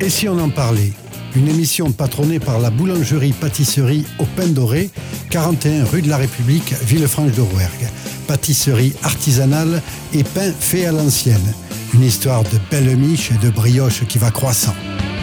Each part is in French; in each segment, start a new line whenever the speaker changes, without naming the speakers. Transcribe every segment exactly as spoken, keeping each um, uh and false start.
Et si on en parlait ? Une émission patronnée par la boulangerie-pâtisserie au pain doré, quarante et un rue de la République, Villefranche-de-Rouergue. Pâtisserie artisanale et pain fait à l'ancienne. Une histoire de belle miche et de brioche qui va croissant.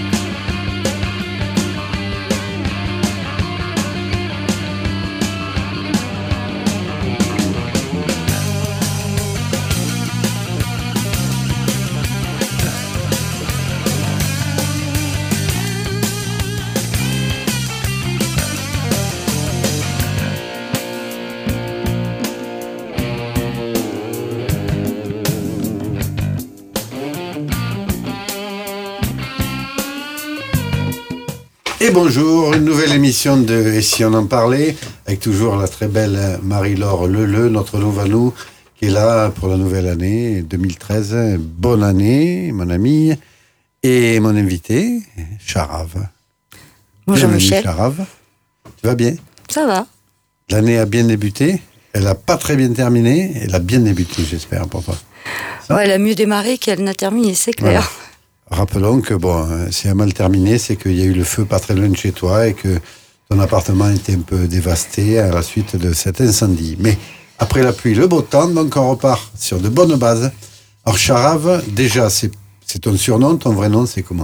Et bonjour, une nouvelle émission de Et si on en parlait, avec toujours la très belle Marie-Laure Leleu, notre Louvanou, qui est là pour la nouvelle année deux mille treize. Bonne année, mon ami, et mon invité, Charave.
Bonjour
Bienvenue,
Michel.
Charave. Tu vas bien ?
Ça va.
L'année a bien débuté, elle n'a pas très bien terminé, elle a bien débuté, j'espère, pour toi.
Ouais, elle a mieux démarré qu'elle n'a terminé, c'est clair.
Voilà. Rappelons que bon, si elle a mal terminé, c'est qu'il y a eu le feu pas très loin de chez toi et que ton appartement était un peu dévasté à la suite de cet incendie. Mais après la pluie, le beau temps, donc on repart sur de bonnes bases. Alors Charave, déjà, c'est, c'est ton surnom, ton vrai nom, c'est comment ?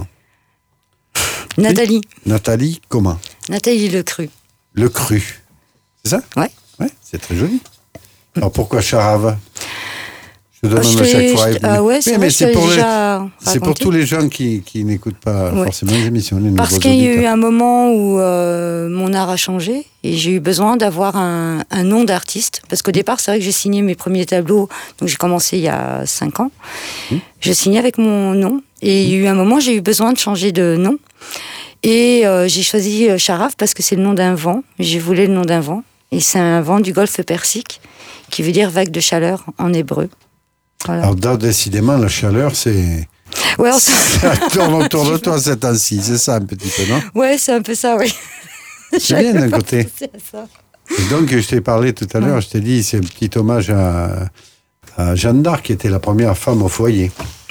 Nathalie.
Nathalie, comment ?
Nathalie Le Cru.
Le Cru. C'est ça ?
Ouais.
Ouais, c'est très joli. Alors pourquoi Charave ? Je te
Ah,
demande
je
à chaque
t'ai-
fois.
je t'ai- ah ouais, c'est
Oui,
vrai,
mais
je
c'est
t'ai
pour, les-
déjà
c'est pour
raconté.
tous les gens qui, qui n'écoutent pas
Ouais.
forcément les émissions. Les
Parce
nouveaux
qu'il y a eu
auditeurs.
un moment où euh, mon art a changé et j'ai eu besoin d'avoir un, un nom d'artiste. Parce qu'au départ, c'est vrai que j'ai signé mes premiers tableaux, donc j'ai commencé il y a cinq ans.
Mmh.
Je signais avec mon nom et il y a eu un moment, j'ai eu besoin de changer de nom. Et euh, j'ai choisi euh, Charave parce que c'est le nom d'un vent. J'ai voulu le nom d'un vent. Et c'est un vent du golfe Persique qui veut dire vague de chaleur en hébreu. Voilà.
Alors, là, décidément, la chaleur, c'est.
Ouais, on-
Ça tourne autour de toi ces temps-ci, c'est ça un petit peu, non ?
ouais, c'est un peu ça, oui.
C'est bien d'un côté.
C'est ça.
Et donc, je t'ai parlé tout à l'heure, je t'ai dit, c'est un petit hommage à, à Jeanne d'Arc, qui était la première femme au foyer.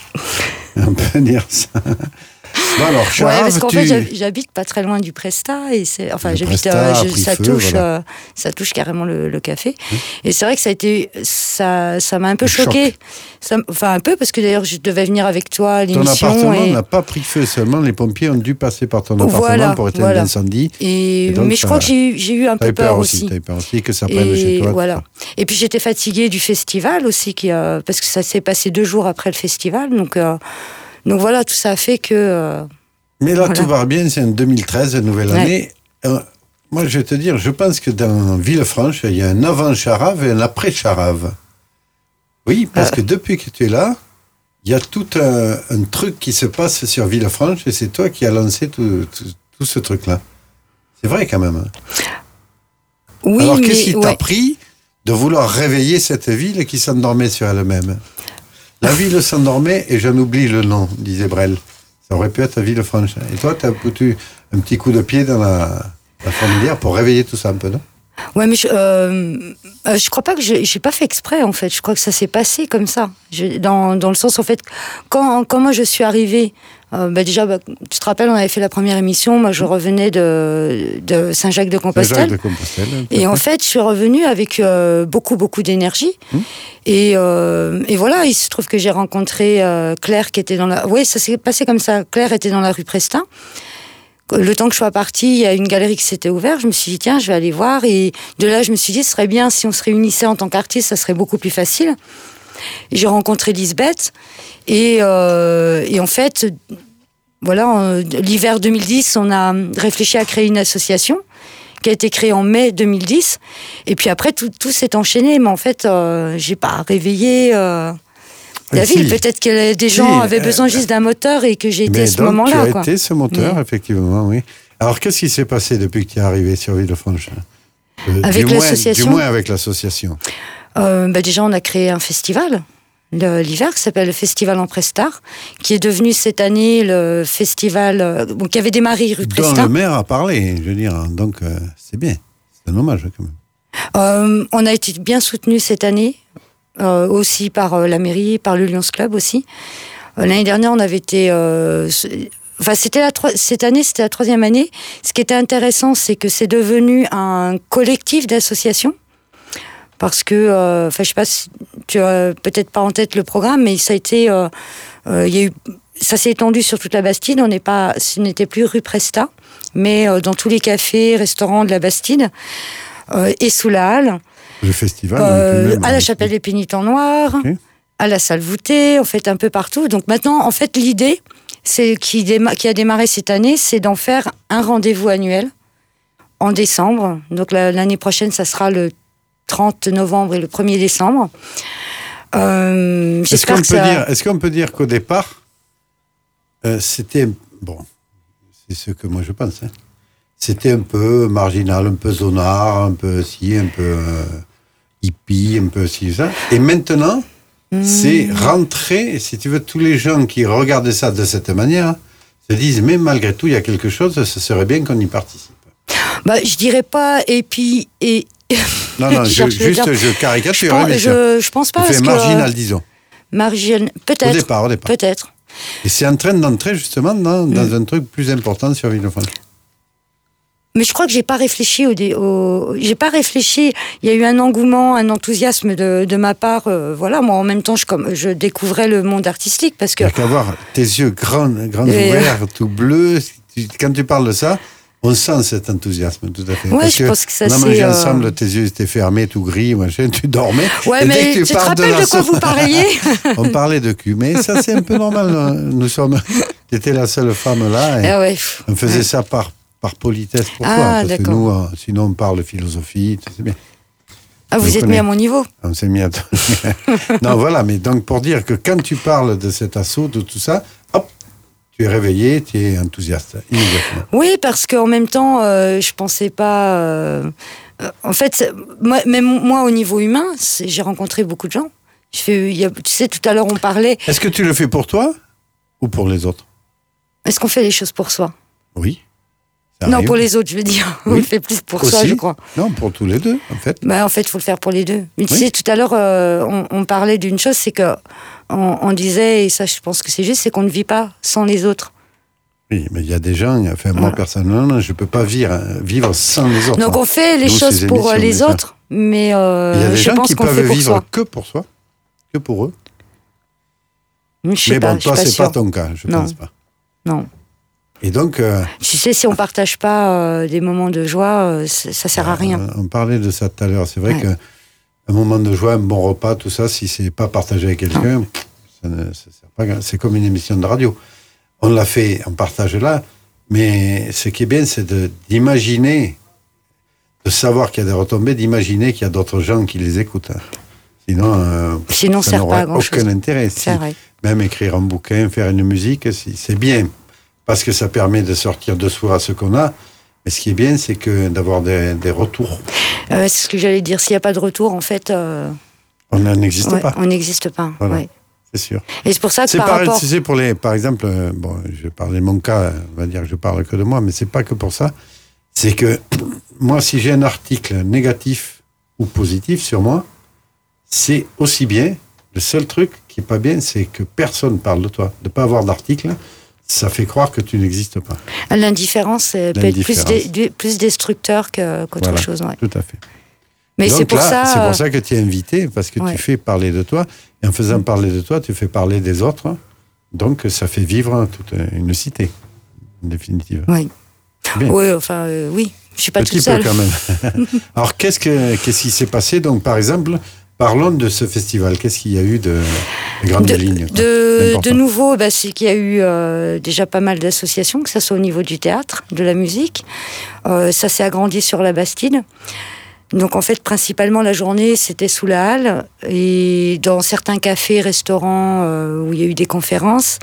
On peut dire ça. Bon, alors,
Ouais,
Charave,
parce qu'en
tu...
fait, j'hab- j'habite pas très loin du Presta et c'est, enfin,
Le
j'habite,
Presta
euh,
a
je-
pris
ça
feu,
touche,
voilà.
euh, ça touche carrément le, le café. Et c'est vrai que ça a été, ça, ça m'a un peu
Un choc.
choqué. Ça, m- enfin, un peu parce que d'ailleurs, je devais venir avec toi à
Ton
l'émission
appartement
et,
n'a pas pris feu, seulement les pompiers ont dû passer par ton appartement
Voilà,
pour éteindre
voilà.
l'incendie.
et,
Et donc,
mais je
ça-
crois que j'ai eu, j'ai eu un
T'avais
peu peur,
aussi,
aussi.
t'avais peur aussi que ça prenne
Et
chez toi.
voilà. Et puis j'étais fatiguée du festival aussi, qui, euh, parce que ça s'est passé deux jours après le festival. Donc, euh, donc voilà, tout ça a fait que. euh,
Mais là,
Voilà.
tout va bien, c'est en deux mille treize, nouvelle
Ouais.
année. Euh, moi, je vais te dire, je pense que dans Villefranche, il y a un avant Charave et un après Charave. Oui, parce
Euh.
que depuis que tu es là, il y a tout un, un truc qui se passe sur Villefranche et c'est toi qui as lancé tout, tout, tout ce truc-là. C'est vrai quand même. hein.
Oui,
Alors,
mais
qu'est-ce qui t'a
ouais.
pris de vouloir réveiller cette ville qui s'endormait sur elle-même ? La ville s'endormait et j'en oublie le nom, disait Brel. Ça aurait pu être Villefranche. Et toi, tu as foutu un petit coup de pied dans la, la fourmilière pour réveiller tout ça un peu, non ?
Ouais, mais je, euh, euh, je crois pas que j'ai, j'ai pas fait exprès en fait. Je crois que ça s'est passé comme ça. Je, dans, dans le sens en fait, quand, quand moi je suis arrivée, euh, bah déjà, bah, tu te rappelles, on avait fait la première émission. Moi, je revenais de, de Saint-Jacques-de-Compostelle.
Saint-Jacques-de-Compostelle.
Et en fait, je suis revenue avec euh, beaucoup, beaucoup d'énergie.
Mmh.
Et, euh, et voilà, il se trouve que j'ai rencontré euh, Claire qui était dans la... Oui, ça s'est passé comme ça. Claire était dans la rue Prestin. Le temps que je sois partie, il y a une galerie qui s'était ouverte. Je me suis dit, tiens, je vais aller voir. Et de là, je me suis dit, ce serait bien si on se réunissait en tant qu'artiste, ça serait beaucoup plus facile. Et j'ai rencontré Lisbeth. Et, euh, et en fait, voilà, en, l'hiver deux mille dix, on a réfléchi à créer une association qui a été créée en mai deux mille dix. Et puis après, tout, tout s'est enchaîné. Mais en fait, euh, j'ai pas réveillé... Euh, la
Mais
ville,
si.
peut-être que des
Si,
gens avaient
euh,
besoin juste d'un moteur et que j'ai été
Mais
à ce
donc,
moment-là.
tu as
quoi.
été ce moteur,
Mais-
effectivement, oui. Alors, qu'est-ce qui s'est passé depuis que tu es arrivé sur Villefranche ? Euh,
Avec
du moins-
l'association
Du moins avec l'association.
Euh, bah déjà, on a créé un festival le- l'hiver qui s'appelle le Festival en Prestar, qui est devenu cette année le festival euh, bon, qui avait démarré rue
Dont
Prestar.
le maire a parlé, je veux dire. Donc, euh, c'est bien. C'est un hommage, quand même.
Euh, on a été bien soutenus cette année, euh, aussi par euh, la mairie, par le Lions Club aussi. Euh, l'année dernière, on avait été euh, Enfin, c'était la tro- cette année, c'était la troisième année. Ce qui était intéressant, c'est que c'est devenu un collectif d'associations. Parce que, euh, enfin, je sais pas si tu as peut-être pas en tête le programme, mais ça a été, euh, euh, il y a eu, ça s'est étendu sur toute la Bastide. On n'est pas, ce n'était plus rue Presta, mais euh, dans tous les cafés, restaurants de la Bastide euh, et sous la halle.
Le festival.
Euh,
même,
à la chapelle des Pénitents Noirs, okay. À la salle voûtée, en fait un peu partout. Donc maintenant, en fait, l'idée, c'est qui, déma- qui a démarré cette année, c'est d'en faire un rendez-vous annuel en décembre. Donc la, l'année prochaine, ça sera le trente novembre et le premier décembre. Euh,
est-ce, qu'on
que
peut
ça...
dire, est-ce qu'on peut dire qu'au départ, euh, c'était, bon, c'est ce que moi je pense, hein, c'était un peu marginal, un peu zonard, un peu ci, un peu euh, hippie, un peu ci, ça. Et maintenant, mmh. c'est rentré, si tu veux, tous les gens qui regardaient ça de cette manière se disent, mais malgré tout, il y a quelque chose, ce serait bien qu'on y participe.
Bah, je dirais pas, et puis... Et...
Non, non, je, juste, je caricature.
Je pense, je, je pense pas.
Tu fais marginal, que, disons.
Marginal, peut-être.
Au départ, au départ.
Peut-être.
Et c'est en train d'entrer, justement, dans, dans mmh. un truc plus important sur Villefranche.
Mais je crois que j'ai pas réfléchi au, dé, au... j'ai pas réfléchi. Il y a eu un engouement, un enthousiasme de, de ma part. Euh, voilà, moi, en même temps, je, comme, je découvrais le monde artistique parce que.
Il y a qu'à voir tes yeux grands, grands Et... ouverts, tout bleus. Quand tu parles de ça, on sent cet enthousiasme, tout à fait.
Ouais,
parce
je
que
pense que ça
on a
c'est.
mangé
euh...
ensemble, tes yeux étaient fermés, tout gris, machin, tu dormais.
Ouais,
et
mais
dès que tu,
tu te rappelles
de,
de quoi vous parliez?
On parlait de cul, mais ça c'est un peu normal. Nous sommes. Tu étais la seule femme là. Et
ah ouais.
On faisait ouais. ça par. Par politesse pour
ah,
toi, parce
d'accord.
que nous, euh, sinon on parle philosophie, c'est bien.
Ah, vous, vous êtes connais. Mis à mon niveau.
On s'est mis à ton... Non, voilà, mais donc pour dire que quand tu parles de cet assaut, de tout ça, hop, tu es réveillé, tu es enthousiaste, immédiatement.
Oui, parce qu'en même temps, euh, je pensais pas... Euh, euh, en fait, moi, même moi, au niveau humain, c'est, j'ai rencontré beaucoup de gens. Je fais, y a, tu sais, tout à l'heure, on parlait...
Est-ce que tu le fais pour toi ou pour les autres?
Est-ce qu'on fait les choses pour soi?
Oui.
Non, pour les autres, je veux dire. Oui. On le fait plus pour
Aussi.
soi, je crois.
Non, pour tous les deux, en fait.
Bah, en fait, il faut le faire pour les deux. Mais tu oui. sais, tout à l'heure, euh, on, on parlait d'une chose, c'est que on, on disait, et ça, je pense que c'est juste, c'est qu'on ne vit pas sans les autres.
Oui, mais il y a des gens, enfin, voilà. Moi, personnellement, je ne peux pas vivre, vivre sans les autres.
Donc, on fait les D'où choses pour émissions, les autres, mais euh,
il y a des
je
gens
pense
qui
qu'on
peuvent
fait pour
vivre
soi.
que pour soi, que pour eux.
Mais, je sais
mais
pas,
bon, toi,
c'est
pas, pas ton cas, je ne pense pas.
Non.
Et donc, euh,
tu sais, si on partage pas euh, des moments de joie, euh, ça sert à rien.
Euh, on parlait de ça tout à l'heure. C'est vrai ouais. qu'un moment de joie, un bon repas, tout ça, si c'est pas partagé avec quelqu'un, non. ça ne ça sert pas. C'est comme une émission de radio. On l'a fait, on partage là, mais ce qui est bien, c'est de, d'imaginer, de savoir qu'il y a des retombées, d'imaginer qu'il y a d'autres gens qui les écoutent. Sinon, euh,
Sinon
ça
sert
n'aurait
pas à grand-chose.
Aucun intérêt. Si, même écrire un bouquin, faire une musique, si, c'est bien. Parce que ça permet de sortir de soi ce qu'on a. Mais ce qui est bien, c'est que d'avoir des, des retours.
Euh, c'est ce que j'allais dire. S'il n'y a pas de retour, en fait... Euh...
On n'existe
ouais,
pas.
On n'existe pas,
voilà.
ouais.
C'est sûr.
Et c'est pour ça que
c'est
par
pareil,
rapport...
Tu sais, pour les, par exemple, euh, bon, je vais parler de mon cas, on va dire que je parle que de moi, mais c'est pas que pour ça. C'est que, moi, si j'ai un article négatif ou positif sur moi, c'est aussi bien. Le seul truc qui n'est pas bien, c'est que personne parle de toi. De ne pas avoir d'article... Ça fait croire que tu n'existes pas.
L'indifférence peut
L'indifférence.
être plus, dé, plus destructeur que, qu'autre
voilà,
chose. Ouais.
Tout à fait.
Mais
donc
c'est pour
là,
ça.
C'est pour ça que tu es invité, parce que ouais. tu fais parler de toi. Et en faisant parler de toi, tu fais parler des autres. Donc ça fait vivre toute une cité, en définitive.
Oui. Oui, enfin, euh, oui. Je ne suis pas
Petit
toute seule.
peu quand même. Alors qu'est-ce, que, qu'est-ce qui s'est passé? Donc, par exemple. Parlons de ce festival. Qu'est-ce qu'il y a eu de, de grandes
de,
lignes
de, de nouveau, bah, c'est qu'il y a eu euh, déjà pas mal d'associations, que ce soit au niveau du théâtre, de la musique. Euh, ça s'est agrandi sur la Bastide. Donc en fait, principalement la journée, c'était sous la halle et dans certains cafés, restaurants euh, où il y a eu des conférences.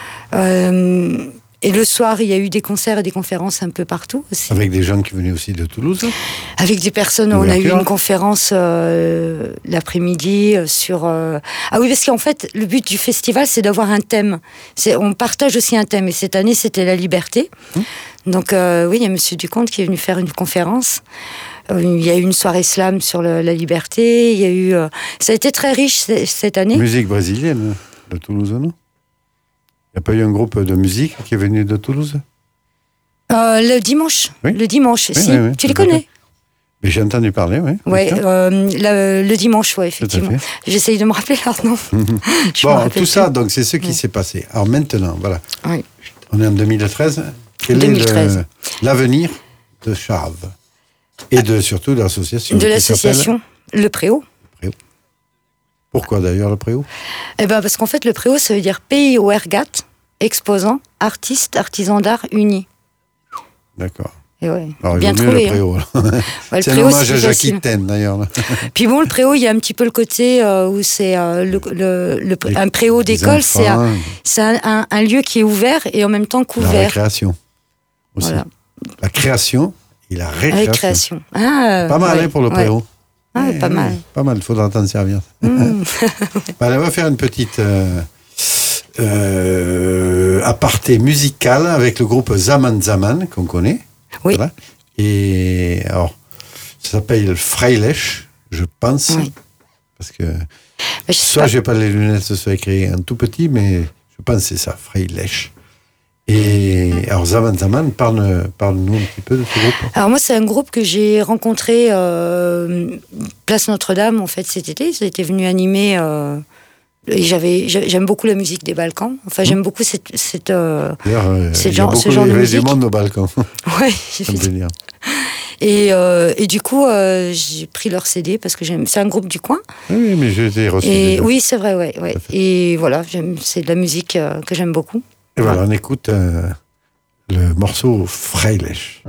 Euh, Et le soir, il y a eu des concerts et des conférences un peu partout aussi.
Avec des gens qui venaient aussi de Toulouse?
Avec des personnes. On a eu une conférence euh, l'après-midi sur... Euh... Ah oui, parce qu'en fait, le but du festival, c'est d'avoir un thème. C'est, on partage aussi un thème. Et cette année, c'était la liberté. Mmh. Donc euh, oui, il y a Monsieur Ducomte qui est venu faire une conférence. Euh, il y a eu une soirée slam sur le, la liberté. Il y a eu... Euh... Ça a été très riche c- cette année.
Musique brésilienne de Toulouse, non? Il n'y a pas eu un groupe de musique qui est venu de Toulouse?
euh, Le dimanche.
Oui.
Le dimanche,
oui,
si.
oui, oui,
tu les connais?
Mais j'ai entendu parler, oui.
Oui, euh, le, le dimanche, oui, effectivement. J'essaye de me rappeler leur nom.
Bon, tout plus. Ça, donc, c'est ce qui oui. s'est passé. Alors maintenant, voilà. Oui. On est en deux mille treize. Quel deux mille treize. Est le, l'avenir de Charves? Et de, surtout de l'association.
De l'association Le Préau.
Préau. Pourquoi d'ailleurs le Préau?
Eh ben, parce qu'en fait, le Préau, ça veut dire Pays au Ergat, exposants, artistes, artisans d'art unis.
D'accord.
Et ouais,
alors,
bien trouvé.
Le Préau,
hein. Ouais,
c'est un hommage à Jacquitaine, d'ailleurs.
Puis bon, le Préau, il y a un petit peu le côté euh, où c'est euh, le, le, le, les, un préau d'école, c'est, un, c'est un, un, un lieu qui est ouvert et en même temps couvert.
La récréation aussi. Voilà. La création et la récréation.
récréation. Ah,
pas mal
ouais,
hein, pour le Préau.
Ouais. Ah, eh, pas mal.
Pas mal, il faudra t'en servir. Mm. Allez, on va faire une petite euh, euh, aparté musicale avec le groupe Zaman Zaman, qu'on connaît.
Oui.
Voilà. Et alors, ça s'appelle Freilich, je pense. Oui. Parce que je soit j'ai pas les lunettes, soit écrit un tout petit, mais je pense que c'est ça, Freilich. Et alors, Zaman Zaman, parle, parle-nous un petit peu de ce groupe.
Alors, moi, c'est un groupe que j'ai rencontré euh, Place Notre-Dame, en fait, cet été. Ils étaient venus animer. Euh, et j'avais, j'aime beaucoup la musique des Balkans. Enfin, j'aime beaucoup cette, cette, euh,
euh,
cette
il
genre,
y a beaucoup
ce genre de musique.
Du monde aux Balkans.
Ouais,
ça me fait dire.
Et, euh, et du coup, euh, j'ai pris leur C D parce que j'aime. C'est un groupe du coin.
Oui, mais je les ai reçus.
Et oui, c'est vrai, ouais, ouais. Et voilà, j'aime, c'est de la musique euh, que j'aime beaucoup.
Et voilà, on écoute euh, le morceau Freilich.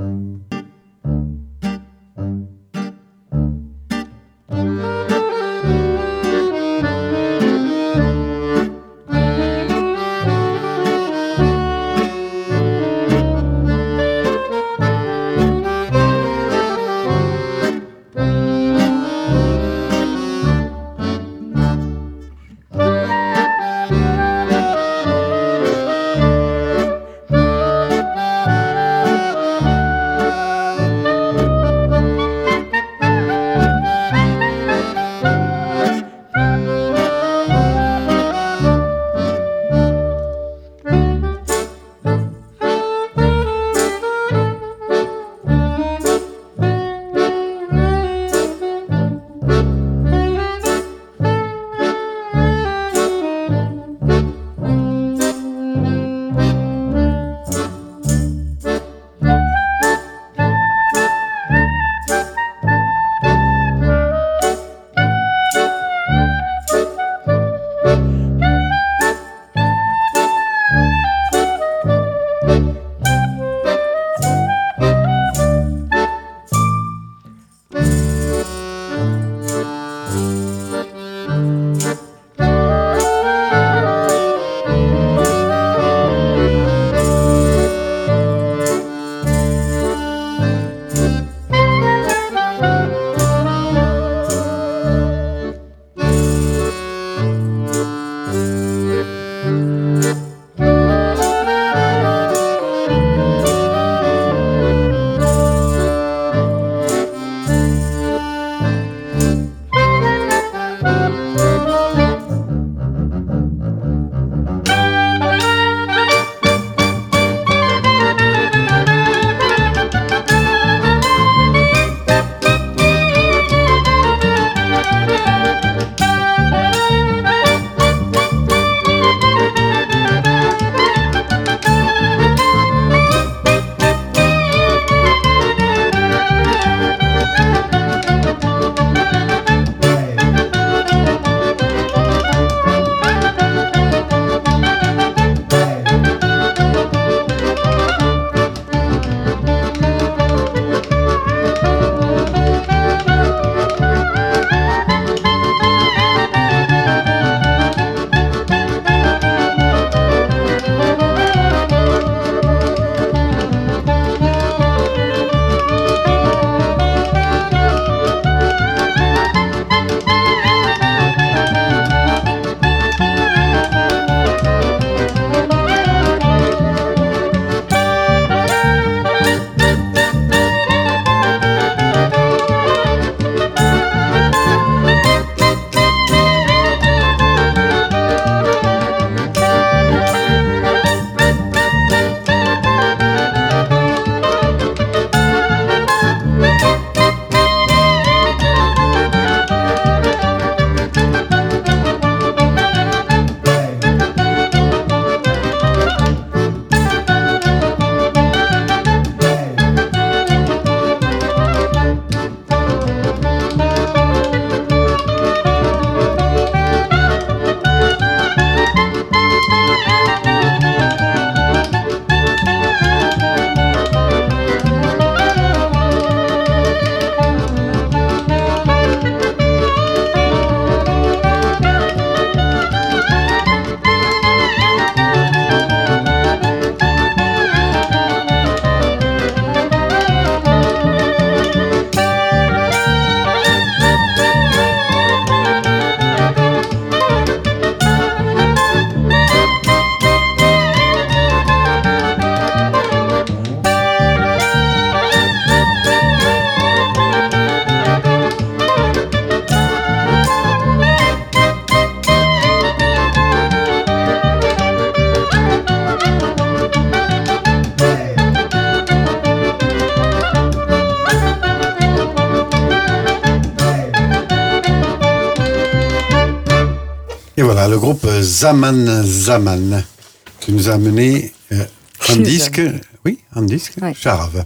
Et voilà, le groupe Zaman Zaman, qui nous a amené euh, en disque, oui, en disque, ouais. Charave.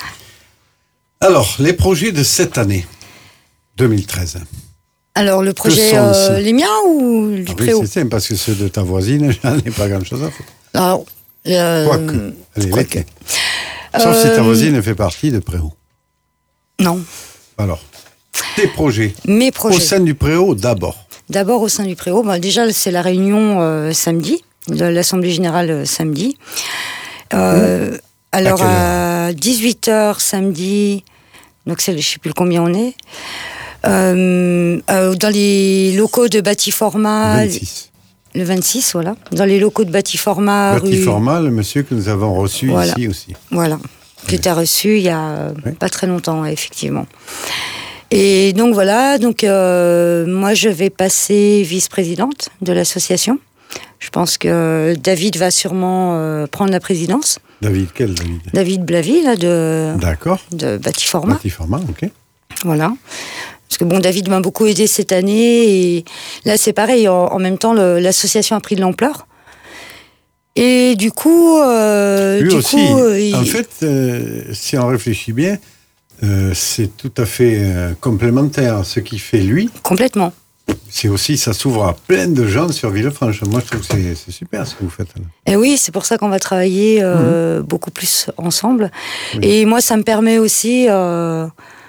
Alors, les projets de cette année, deux mille treize.
Alors, le projet, euh, les miens ou du
ah,
Préau?
Oui, c'est simple, parce que ceux de ta voisine, j'en ai pas grand-chose à foutre.
Alors, euh,
Quoique, allez,
quoique.
Sauf euh, si ta voisine fait partie de Préau.
Non.
Alors, tes projets.
Mes projets.
Au sein du Préau, d'abord.
D'abord, au sein du Préau, bah, déjà, c'est la réunion euh, samedi, de l'Assemblée Générale euh, samedi. Euh, mmh. Alors, à, à dix-huit heures samedi, donc c'est, je ne sais plus combien on est, euh, euh, dans les locaux de Batiforma.
vingt-six.
Le vingt-six, voilà. Dans les locaux de Batiforma.
Batiforma, rue... le monsieur que nous avons reçu
voilà.
ici aussi.
Voilà. Qui t'a reçu il y a oui. pas très longtemps, effectivement. Et donc voilà, donc euh, moi je vais passer vice-présidente de l'association. Je pense que David va sûrement euh, prendre la présidence.
David, quel David?
David Blavy, là, de,
D'accord.
de Batiforma.
Batiforma, ok.
Voilà. Parce que bon, David m'a beaucoup aidé cette année. Et là, c'est pareil, en, en même temps, le, l'association a pris de l'ampleur. Et du coup... Euh,
Lui
du
aussi,
coup, euh, il...
en fait, euh, si on réfléchit bien, euh, c'est tout à fait euh, complémentaire à ce qu'il fait lui.
Complètement.
C'est aussi, ça s'ouvre à plein de gens sur Villefranche. Moi, je trouve que c'est, c'est super ce que vous faites. Là.
Et oui, c'est pour ça qu'on va travailler euh, mmh. beaucoup plus ensemble. Oui. Et moi, ça me permet aussi euh,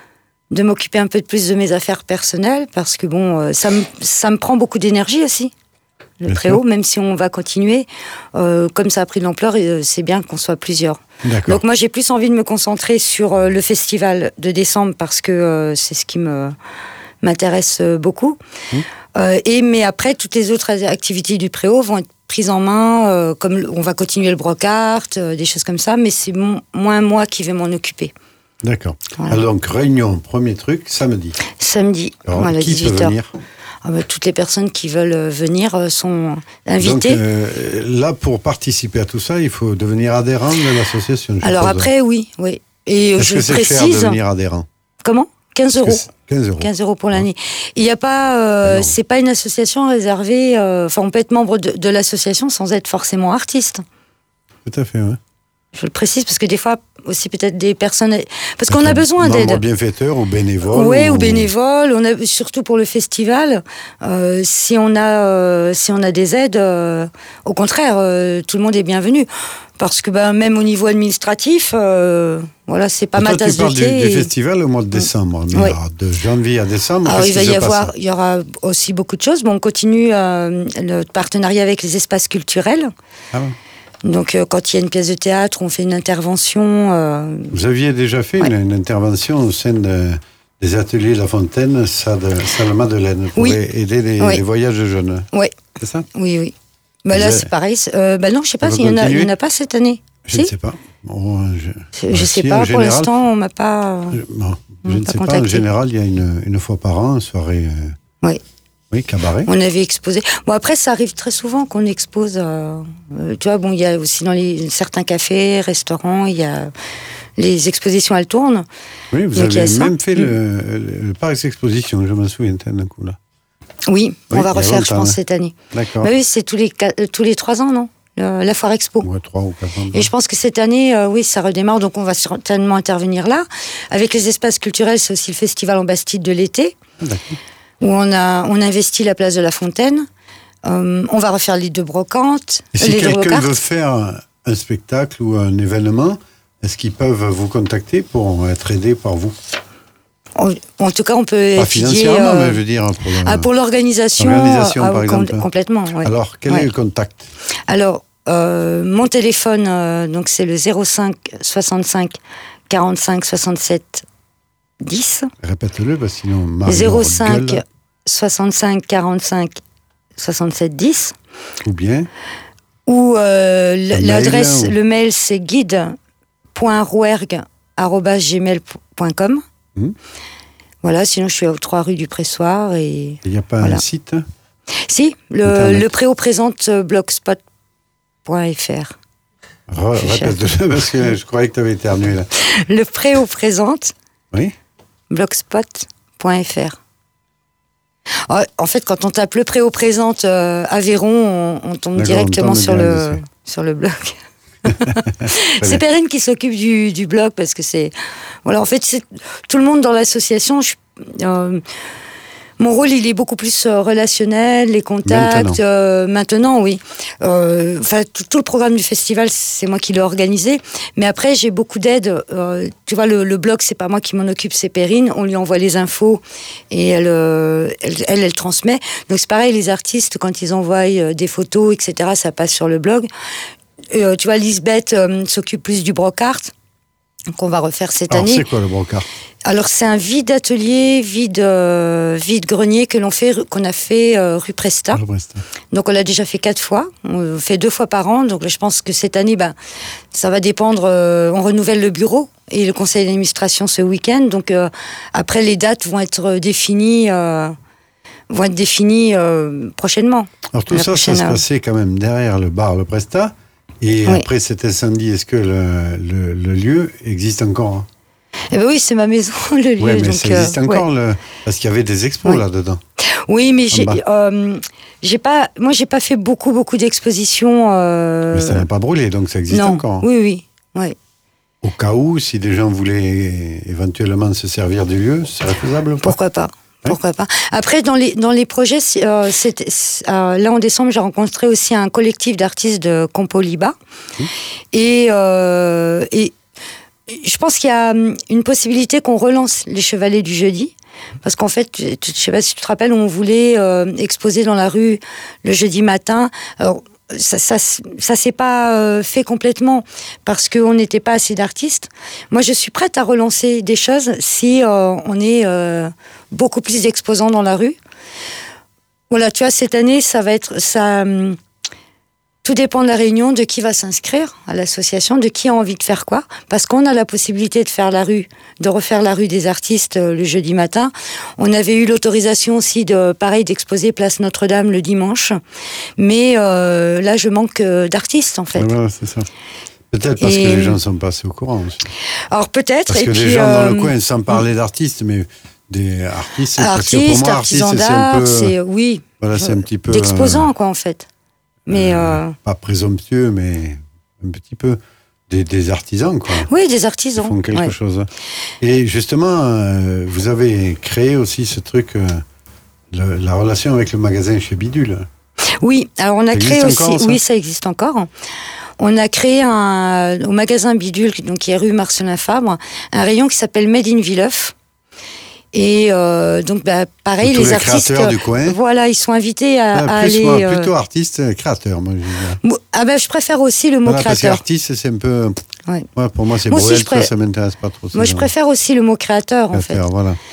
de m'occuper un peu plus de mes affaires personnelles, parce que bon, euh, ça, me, ça me prend beaucoup d'énergie aussi. Le bien Préau, sûr. Même si on va continuer, euh, comme ça a pris de l'ampleur, c'est bien qu'on soit plusieurs.
D'accord.
Donc moi, j'ai plus envie de me concentrer sur euh, le festival de décembre, parce que euh, c'est ce qui me... m'intéresse beaucoup. Mmh. Euh, et, mais après, toutes les autres activités du Préau vont être prises en main, euh, comme on va continuer le brocart, euh, des choses comme ça, mais c'est mon, moins moi qui vais m'en occuper.
D'accord. Voilà. Alors, donc, réunion, premier truc, samedi.
Samedi,
alors,
voilà,
qui
dix-huit heures.
Peut venir
ah bah, toutes les personnes qui veulent venir sont invitées.
Donc, euh, là, pour participer à tout ça, il faut devenir adhérent de l'association.
Alors après, oui, oui. Et
Est-ce
je
que c'est
précise...
cher de devenir adhérent?
Comment? quinze euros.
quinze euros.
quinze euros pour l'année. Il y a pas, euh, c'est pas une association réservée. Enfin, euh, on peut être membre de, de l'association sans être forcément artiste.
Tout à fait, oui.
Je le précise parce que des fois aussi peut-être des personnes, parce qu'on a besoin d'aide.
Membre bienfaiteur ou bénévole.
Oui, ou... ou bénévole. On a surtout pour le festival. Euh, si on a, euh, si on a des aides, euh, au contraire, euh, tout le monde est bienvenu. Parce que ben, même au niveau administratif, euh, voilà, c'est pas ma tasse de thé.
Tu parles du, et... du festival au mois de décembre, mais oui. Alors, de janvier à décembre.
Alors, il va y avoir, il y aura aussi beaucoup de choses. Bon, on continue euh, le partenariat avec les espaces culturels. Ah bon. Donc, euh, quand il y a une pièce de théâtre, on fait une intervention. Euh...
Vous aviez déjà fait ouais. une, une intervention au sein de, des ateliers La Fontaine, salle Madeleine, pour
oui.
aider les, oui. les voyages de jeunes.
Oui.
C'est ça?
Oui, oui. Bah là, c'est pareil. Euh, bah non, je sais pas s'il y en a, il y en a pas cette année.
Je
si
ne sais pas. Bon, je
je bah, sais si, pas. Pour général, l'instant, on m'a pas.
Je, bon, je ne sais contacté. Pas. En général, il y a une, une fois par an, une soirée. Euh,
oui.
Oui, cabaret.
On avait exposé. Bon, après, ça arrive très souvent qu'on expose. Euh, euh, tu vois, bon, il y a aussi dans les, certains cafés, restaurants, il y a les expositions, elles tournent.
Oui, vous Donc, avez même fait mmh. le, le, le parc d'exposition, je me souviens d'un coup là.
Oui, oui, on va refaire, je pense, cette année.
D'accord.
Bah oui, c'est tous les, tous les trois ans, non le, La Foire Expo.
Ouais, trois ou quatre ans.
Et je pense que cette année, euh, oui, ça redémarre, donc on va certainement intervenir là. Avec les espaces culturels, c'est aussi le Festival en Bastide de l'été. D'accord. Où on a on investit la place de la Fontaine. Euh, on va refaire les deux brocantes.
Et si
les
quelqu'un veut faire un spectacle ou un événement, est-ce qu'ils peuvent vous contacter pour être aidés par vous?
En, en tout cas, on peut
Pas
étudier...
financièrement, euh, mais je veux dire... Pour, le,
ah, pour l'organisation,
l'organisation,
ah,
par
com-
exemple.
Complètement, ouais.
Alors, quel ouais. est le contact?
Alors, euh, mon téléphone, euh, donc c'est le zéro cinq soixante-cinq quarante-cinq soixante-sept dix.
Répète-le, parce que sinon... Marie
zéro cinq soixante-cinq quarante-cinq soixante-sept dix.
Ou bien
Ou euh, l'adresse, mail, ou... le mail, c'est guide point rouergue arobase gmail point com. Mmh. Voilà, sinon je suis aux trois rue du Pressoir. Et
il n'y a pas
voilà.
un site?
Si, le, le Préau présente blogspot point f r.
Répète-le, parce que je croyais que tu avais éternué là.
Le Préau présente
oui.
blogspot point f r. En fait, quand on tape le Préau présente euh, Aveyron, on, on tombe
D'accord,
directement
on tombe
sur, le,
dessus.
sur le blog. C'est Perrine qui s'occupe du, du blog parce que c'est... Voilà, en fait, c'est tout le monde dans l'association. Je, euh, mon rôle, il est beaucoup plus euh, relationnel, les contacts.
Maintenant,
euh, maintenant oui. Euh, enfin, tout, tout le programme du festival, c'est moi qui l'ai organisé. Mais après, j'ai beaucoup d'aide. Euh, tu vois, le, le blog, c'est pas moi qui m'en occupe, c'est Perrine. On lui envoie les infos et elle, euh, elle, elle, elle transmet. Donc c'est pareil, les artistes, quand ils envoient euh, des photos, et cetera, ça passe sur le blog. Euh, tu vois, Lisbeth euh, s'occupe plus du brocart qu'on va refaire cette
alors
année.
c'est quoi le brocart?
Alors c'est un vide atelier, vide euh, vide grenier que l'on fait, qu'on a fait euh, rue Presta.
Ah, Brest.
Donc on l'a déjà fait quatre fois. On fait deux fois par an. Donc là, je pense que cette année, ben ça va dépendre. Euh, on renouvelle le bureau et le conseil d'administration ce week-end. Donc euh, après les dates vont être définies. Euh, vont être définies euh, prochainement.
Alors tout
La
ça,
prochaine,
ça se
euh,
passait quand même derrière le bar Le Presta. Et
Oui.
après cet incendie, est-ce que le, le, le lieu existe encore? Hein?
Eh ben oui, c'est ma maison, le lieu.
Oui, mais
donc,
ça existe
euh,
encore,
ouais.
le... parce qu'il y avait des expos
Oui.
là-dedans.
Oui, mais j'ai,
bas.
euh, j'ai pas, moi j'ai pas fait beaucoup, beaucoup d'expositions. Euh...
Mais ça n'a pas brûlé, donc ça existe
non.
encore. Hein.
Oui, oui, oui.
Au cas où, si des gens voulaient éventuellement se servir du lieu, ce serait faisable ou pas?
Pourquoi pas? Pourquoi pas. Après, dans les, dans les projets, euh, c'était, euh, là en décembre, j'ai rencontré aussi un collectif d'artistes de Compo-Liba. Mmh. Et, euh, et je pense qu'il y a une possibilité qu'on relance les Chevaliers du Jeudi. Parce qu'en fait, je ne sais pas si tu te rappelles, on voulait euh, exposer dans la rue le jeudi matin. Alors, ça, ça, ça s'est pas euh, fait complètement parce qu'on n'était pas assez d'artistes. Moi, je suis prête à relancer des choses si euh, on est euh, beaucoup plus d'exposants dans la rue. Voilà, tu vois, cette année, ça va être ça. Hum, tout dépend de la réunion, de qui va s'inscrire à l'association, de qui a envie de faire quoi. Parce qu'on a la possibilité de faire la rue, de refaire la rue des artistes euh, le jeudi matin. On avait eu l'autorisation aussi de, pareil, d'exposer Place Notre-Dame le dimanche. Mais euh, là, je manque euh, d'artistes, en fait.
Voilà, c'est ça. Peut-être parce
et...
que les gens ne sont pas assez au courant aussi.
Alors peut-être.
Parce
et
que
puis,
les gens
euh...
dans le coin, sans parler d'artistes, mais des artistes,
artistes,
parce que pour moi, artiste,
artisans
c'est
d'art,
un peu...
c'est, oui.
Voilà, c'est un petit peu...
D'exposants, euh... quoi, en fait. Mais euh...
pas présomptueux, mais un petit peu des, des artisans, quoi.
Oui, des artisans.
Qui font quelque
ouais.
chose. Et justement, euh, vous avez créé aussi ce truc, euh, le, la relation avec le magasin chez Bidule.
Oui, alors on a
ça
créé aussi.
Encore, ça
oui, ça existe encore. On a créé un, au magasin Bidule, donc qui est rue Marcelin Fabre, un rayon qui s'appelle Made in Villeuf. Et euh, donc, bah, pareil,
tous
les,
les
artistes,
créateurs du coin.
Voilà, ils sont invités à,
ah,
à
plus
aller.
Moi,
euh...
plutôt artiste, créateur, moi. Je
ah ben, je préfère aussi le mot
voilà,
créateur.
Parce qu'artiste, c'est un peu.
Ouais.
Ouais, pour moi, c'est
Bruel,
pré... ça m'intéresse pas trop.
Moi, je préfère aussi le mot créateur,
créateur
en fait.
Voilà.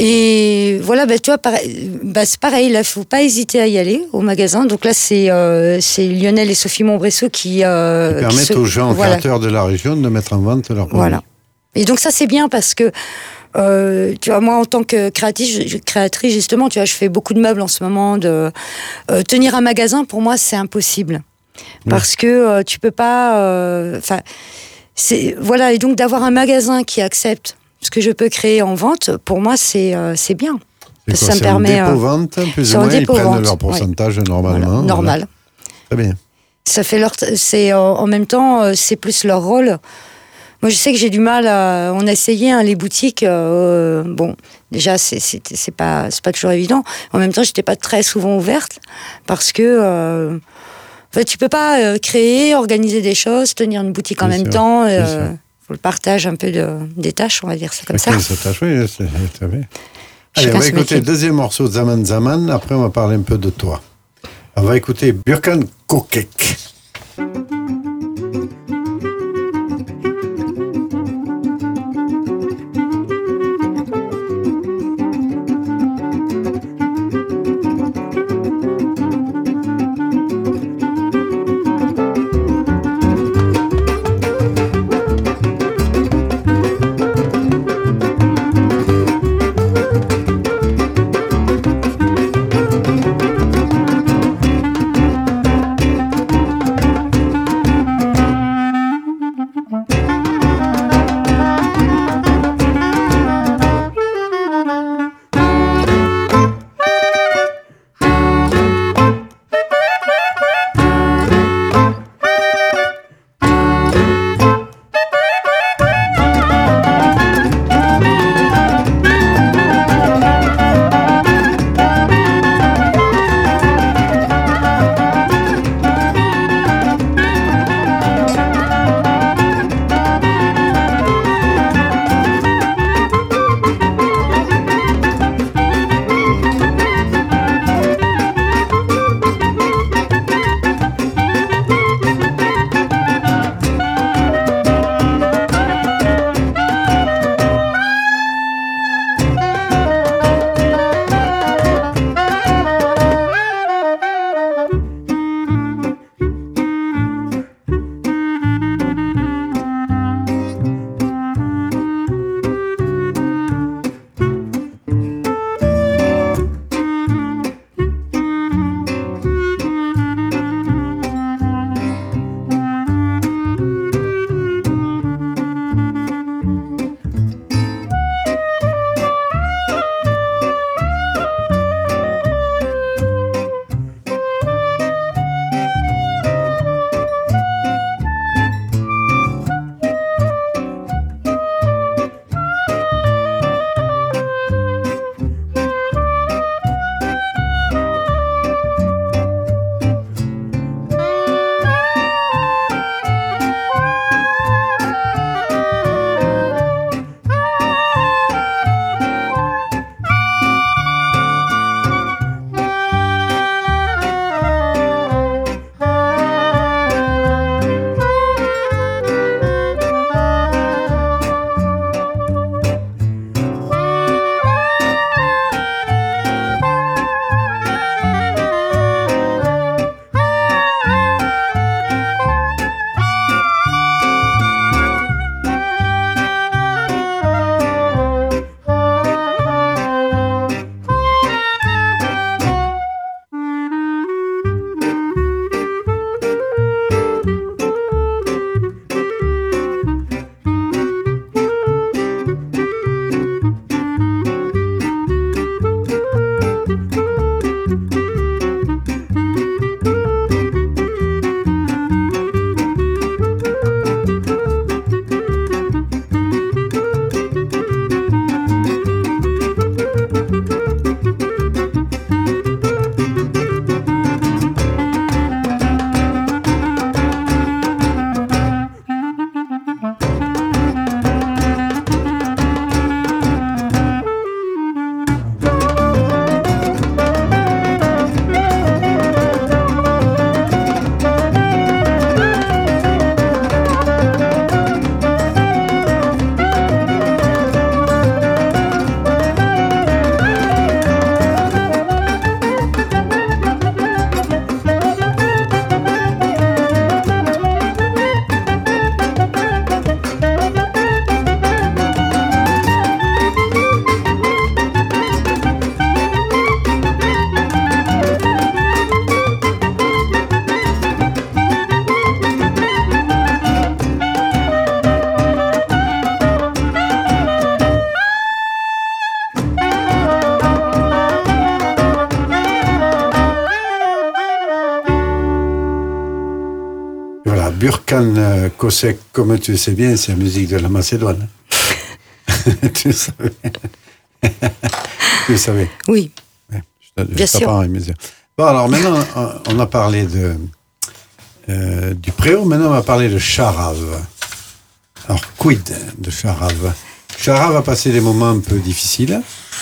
Et voilà, ben, tu vois, pareil, ben, c'est pareil, là, il ne faut pas hésiter à y aller au magasin. Donc là, c'est, euh, c'est Lionel et Sophie Montbressot qui. Euh,
qui permettent
qui se...
aux gens
voilà.
créateurs de la région de mettre en vente leurs produits.
Voilà. Et donc, ça, c'est bien parce que. Euh, tu vois, moi, en tant que créatrice, créatrice, justement, tu vois, je fais beaucoup de meubles en ce moment. De euh, tenir un magasin, pour moi, c'est impossible oui. parce que euh, tu peux pas. Enfin, euh, c'est voilà. Et donc d'avoir un magasin qui accepte ce que je peux créer en vente, pour moi, c'est euh, c'est bien.
C'est
ça
quoi,
me
c'est
permet.
Un dépôt vente, plus ou moins, ils prennent leur pourcentage ouais. normalement.
Voilà, normal.
Voilà. Très bien.
Ça fait leur. C'est euh, en même temps, c'est plus leur rôle. Moi, je sais que j'ai du mal à... On a essayé, hein, les boutiques. Euh, bon, déjà, c'est, c'est, c'est, pas, c'est pas toujours évident. En même temps, j'étais pas très souvent ouverte parce que... Euh, en fait, tu peux pas euh, créer, organiser des choses, tenir une boutique en bien même sûr, temps. Il euh, faut le partage un peu de, des tâches, on va dire, c'est comme okay, ça.
Ça tâche, oui, c'est, c'est très bien. Allez, on va écouter le deuxième morceau de Zaman Zaman. Après, on va parler un peu de toi. On va écouter Burkan Kokek. Burkan euh, Kosek, comme tu le sais bien, c'est la musique de la Macédoine. Tu le savais. Tu le savais.
Oui.
Ouais, je
bien sûr.
Bon, alors maintenant, on a parlé de, euh, du Préau, maintenant on va parler de Charave. Alors, quid de Charave? Charave a passé des moments un peu difficiles.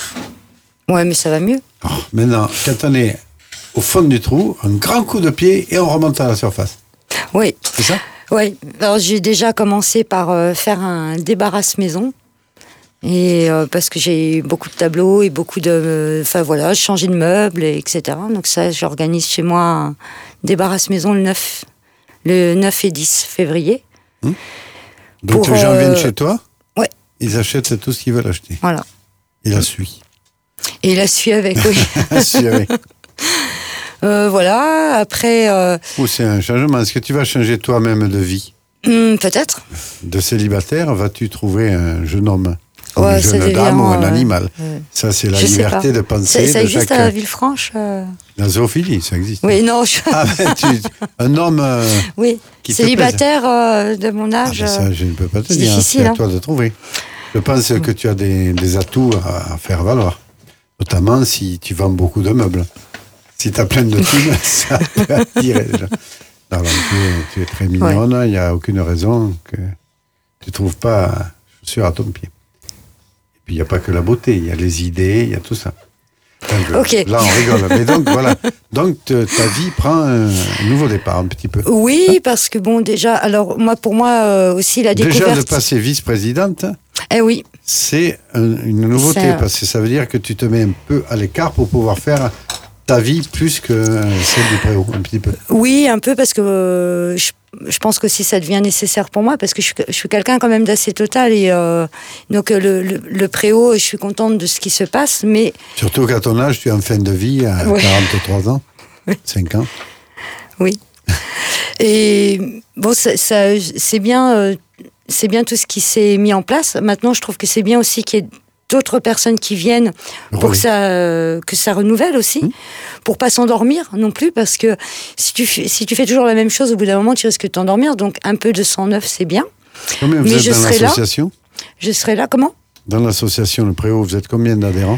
Ouais, mais ça va mieux.
Alors, maintenant, quand on est au fond du trou, un grand coup de pied et on remonte à la surface.
Oui.
C'est ça?
Oui. Alors, j'ai déjà commencé par euh, faire un débarrasse maison. Et euh, parce que j'ai beaucoup de tableaux et beaucoup de... Enfin euh, voilà, changer de meubles, et etc. Donc ça, j'organise chez moi un débarrasse maison le neuf, le neuf et dix février.
Hum. Donc
pour,
les gens
euh,
viennent chez toi?
Ouais.
Ils achètent tout ce qu'ils veulent acheter.
Voilà.
Et la suit.
Et la suit avec, oui.
La suit avec.
Euh, voilà, après... Euh...
Ou c'est un changement. Est-ce que tu vas changer toi-même de vie?
Hum, peut-être.
De célibataire, vas-tu trouver un jeune homme? Ou
Ouais,
une jeune
devient,
dame ou un
euh,
animal.
euh,
Ça, c'est la
je
liberté de penser.
Ça, ça
de
existe
chaque...
à Villefranche euh...
La zoophilie, ça existe.
Oui, non. Je...
Ah, ben, tu... Un homme euh,
oui.
qui
célibataire euh, de mon âge.
Ah, ben ça, je ne peux pas te
c'est
dire.
difficile,
C'est à
hein.
toi de trouver. Je pense
ouais.
que tu as des, des atouts à, à faire valoir. Notamment si tu vends beaucoup de meubles. Si tu as plein de thunes, ça peut attirer déjà. Alors, tu, es, tu es très mignonne, il ouais. n'y a aucune raison que tu ne trouves pas chaussures à ton pied. Et puis, il n'y a pas que la beauté, il y a les idées, il y a tout ça. Donc,
okay.
Là, on rigole. Mais donc, voilà. Donc, te, ta vie prend un, un nouveau départ, un petit peu.
Oui, hein? Parce que, bon, déjà, alors, moi, pour moi, euh, aussi, la découverte...
Déjà, de passer vice-présidente,
eh oui.
c'est un, une nouveauté, c'est... parce que ça veut dire que tu te mets un peu à l'écart pour pouvoir faire... ta vie plus que celle du Préau, un petit peu.
Oui, un peu, parce que euh, je, je pense que si ça devient nécessaire pour moi, parce que je, je suis quelqu'un quand même d'assez total, et euh, donc le, le, le Préau, je suis contente de ce qui se passe, mais...
Surtout qu'à ton âge, tu es en fin de vie, à ouais. quarante-trois ans, cinq ans.
Oui. Et bon, ça, ça, c'est bien, euh, c'est bien tout ce qui s'est mis en place. Maintenant, je trouve que c'est bien aussi qu'il y ait d'autres personnes qui viennent pour oui. que ça euh, que ça renouvelle aussi, mmh. pour pas s'endormir non plus, parce que si tu si tu fais toujours la même chose, au bout d'un moment tu risques de t'endormir. Donc un peu de sang neuf, c'est bien.
Combien vous Mais êtes je dans l'association?
Je serai là. Comment?
Dans l'association Le Préau, vous êtes combien d'adhérents?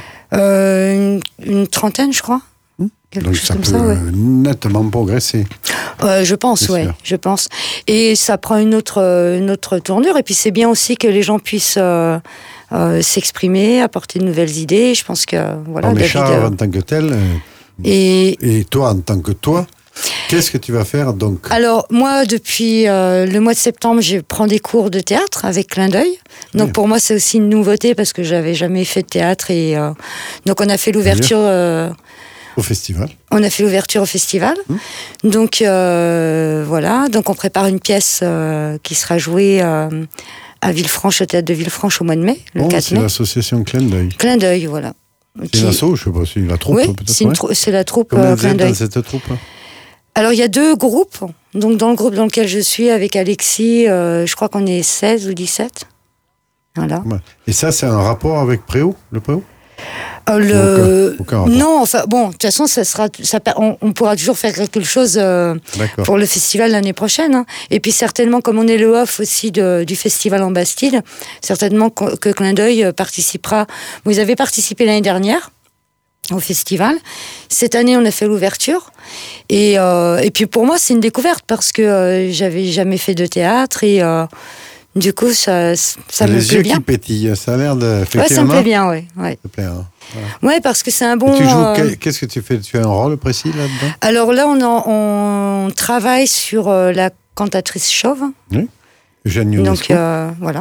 euh, une, une trentaine, je crois. Mmh. Quelque
Donc
chose
ça
comme
peut
ça, ouais.
nettement progresser.
Euh, je pense, ouais, sûr. je pense. Et ça prend une autre une autre tournure. Et puis c'est bien aussi que les gens puissent euh, Euh, s'exprimer, apporter de nouvelles idées. Je pense que voilà.
Non, mais
David,
Charles
euh...
en tant que tel, euh,
et...
et toi en tant que toi, qu'est-ce que tu vas faire donc?
Alors moi, depuis euh, le mois de septembre, je prends des cours de théâtre avec Clin d'œil. Donc Bien. Pour moi, c'est aussi une nouveauté parce que j'avais jamais fait de théâtre et euh... donc on a fait l'ouverture. Euh...
Au festival.
On a fait l'ouverture au festival. Mmh. Donc euh, voilà. Donc on prépare une pièce euh, qui sera jouée. Euh... à Villefranche, au théâtre de Villefranche au mois de mai, le
oh,
quatre mai.
C'est l'association Clin d'œil.
Clin d'œil, voilà.
C'est qui... l'asso, je sais pas, c'est la troupe
oui,
peut-être.
C'est, trou- c'est la troupe
Combien
euh,
vous êtes
Clin d'œil.
dans cette troupe?
Alors il y a deux groupes. Donc dans le groupe dans lequel je suis avec Alexis, euh, je crois qu'on est seize ou dix-sept. Voilà.
Et ça, c'est un rapport avec Préau, le Préau?
Euh, le... aucun, aucun non, enfin bon, de toute façon, ça sera, ça, on, on pourra toujours faire quelque chose euh, pour le festival l'année prochaine. Hein. Et puis certainement, comme on est le off aussi de, du festival en Bastide, certainement que, que Clin d'œil participera. Vous avez participé l'année dernière au festival. Cette année, on a fait l'ouverture. Et, euh, et puis pour moi, c'est une découverte parce que euh, j'avais jamais fait de théâtre et euh, du coup, ça, ça me plaît bien.
Les yeux qui pétillent, ça a l'air de...
Ouais, ça me plaît bien, oui. Ouais.
Ça plaît, hein. Voilà.
Ouais, parce que c'est un bon...
Et tu joues, euh... qu'est-ce que tu fais? Tu as un rôle précis là-dedans?
Alors là, on, en, on travaille sur euh, la cantatrice chauve.
Oui, Eugène Ionesco.
Donc, euh, voilà.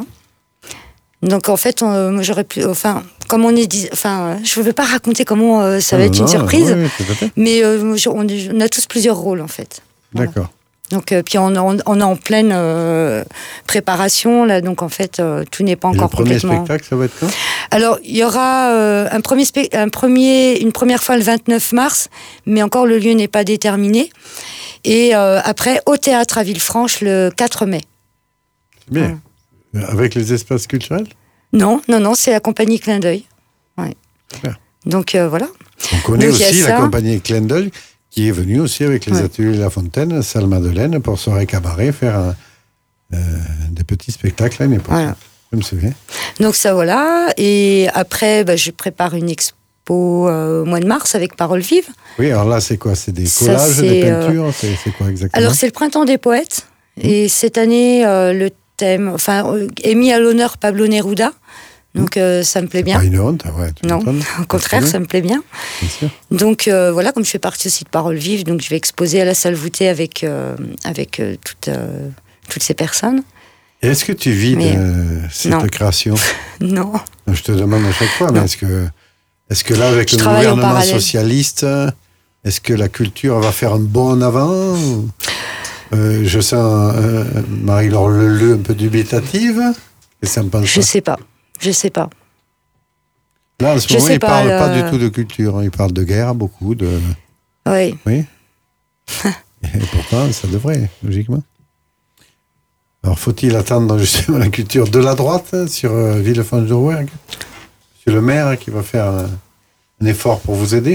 Donc, en fait, on, moi, j'aurais pu... Enfin, comme on est... Dit, enfin, je ne veux pas raconter comment euh, ça va ah, être non, une surprise. Oui, oui, tout à fait. Mais euh, on, on a tous plusieurs rôles, en fait. Voilà.
D'accord.
Donc, euh, puis on, on, on est en pleine euh, préparation, là, donc en fait, euh, tout n'est pas encore complètement...
Et le premier spectacle, ça va être quand?
Alors, il y aura euh, un premier spe... un premier, une première fois le vingt-neuf mars, mais encore le lieu n'est pas déterminé. Et euh, après, au théâtre à Villefranche, le quatre mai.
C'est bien. Voilà. Avec les espaces culturels?
Non, non, non, c'est la compagnie Clin d'œil. Ouais. Donc, euh, voilà.
On connaît donc, aussi la compagnie Clin d'œil, qui est venu aussi avec les ouais. ateliers La Fontaine, salle Madeleine, pour se récabarer, faire un, euh, des petits spectacles à une époque. Voilà. Je me souviens.
Donc ça, voilà. Et après, bah, je prépare une expo euh, au mois de mars avec Paroles Vives.
Oui, alors là, c'est quoi? C'est des collages, ça, c'est, des peintures euh... c'est, c'est quoi exactement?
Alors, c'est le printemps des poètes. Mmh. Et cette année, euh, le thème enfin, euh, est mis à l'honneur Pablo Neruda. Donc, mmh. euh, ça me plaît bien.
Pas une honte, ouais.
Non, au contraire, ça me plaît bien. Bien sûr. Donc, euh, voilà, comme je fais partie aussi de Paroles Vives, donc je vais exposer à la salle voûtée avec, euh, avec euh, toutes, euh, toutes ces personnes.
Et est-ce que tu vis mais, de cette non. création?
Non.
Je te demande à chaque fois, non. mais est-ce que, est-ce que là, avec je le gouvernement socialiste, est-ce que la culture va faire un bond en avant? euh, Je sens euh, Marie-Laure Leleu un peu dubitative. Qu'est-ce que ça me pense?
Je ne sais pas. Je sais pas.
Là, en ce moment, il ne parle le... pas du tout de culture. Il parle de guerre, beaucoup de...
Oui.
Oui. Et pourtant, ça devrait, logiquement. Alors, faut-il attendre justement la culture de la droite sur euh, Villefranche-de-Rouergue? C'est le maire qui va faire un, un effort pour vous aider?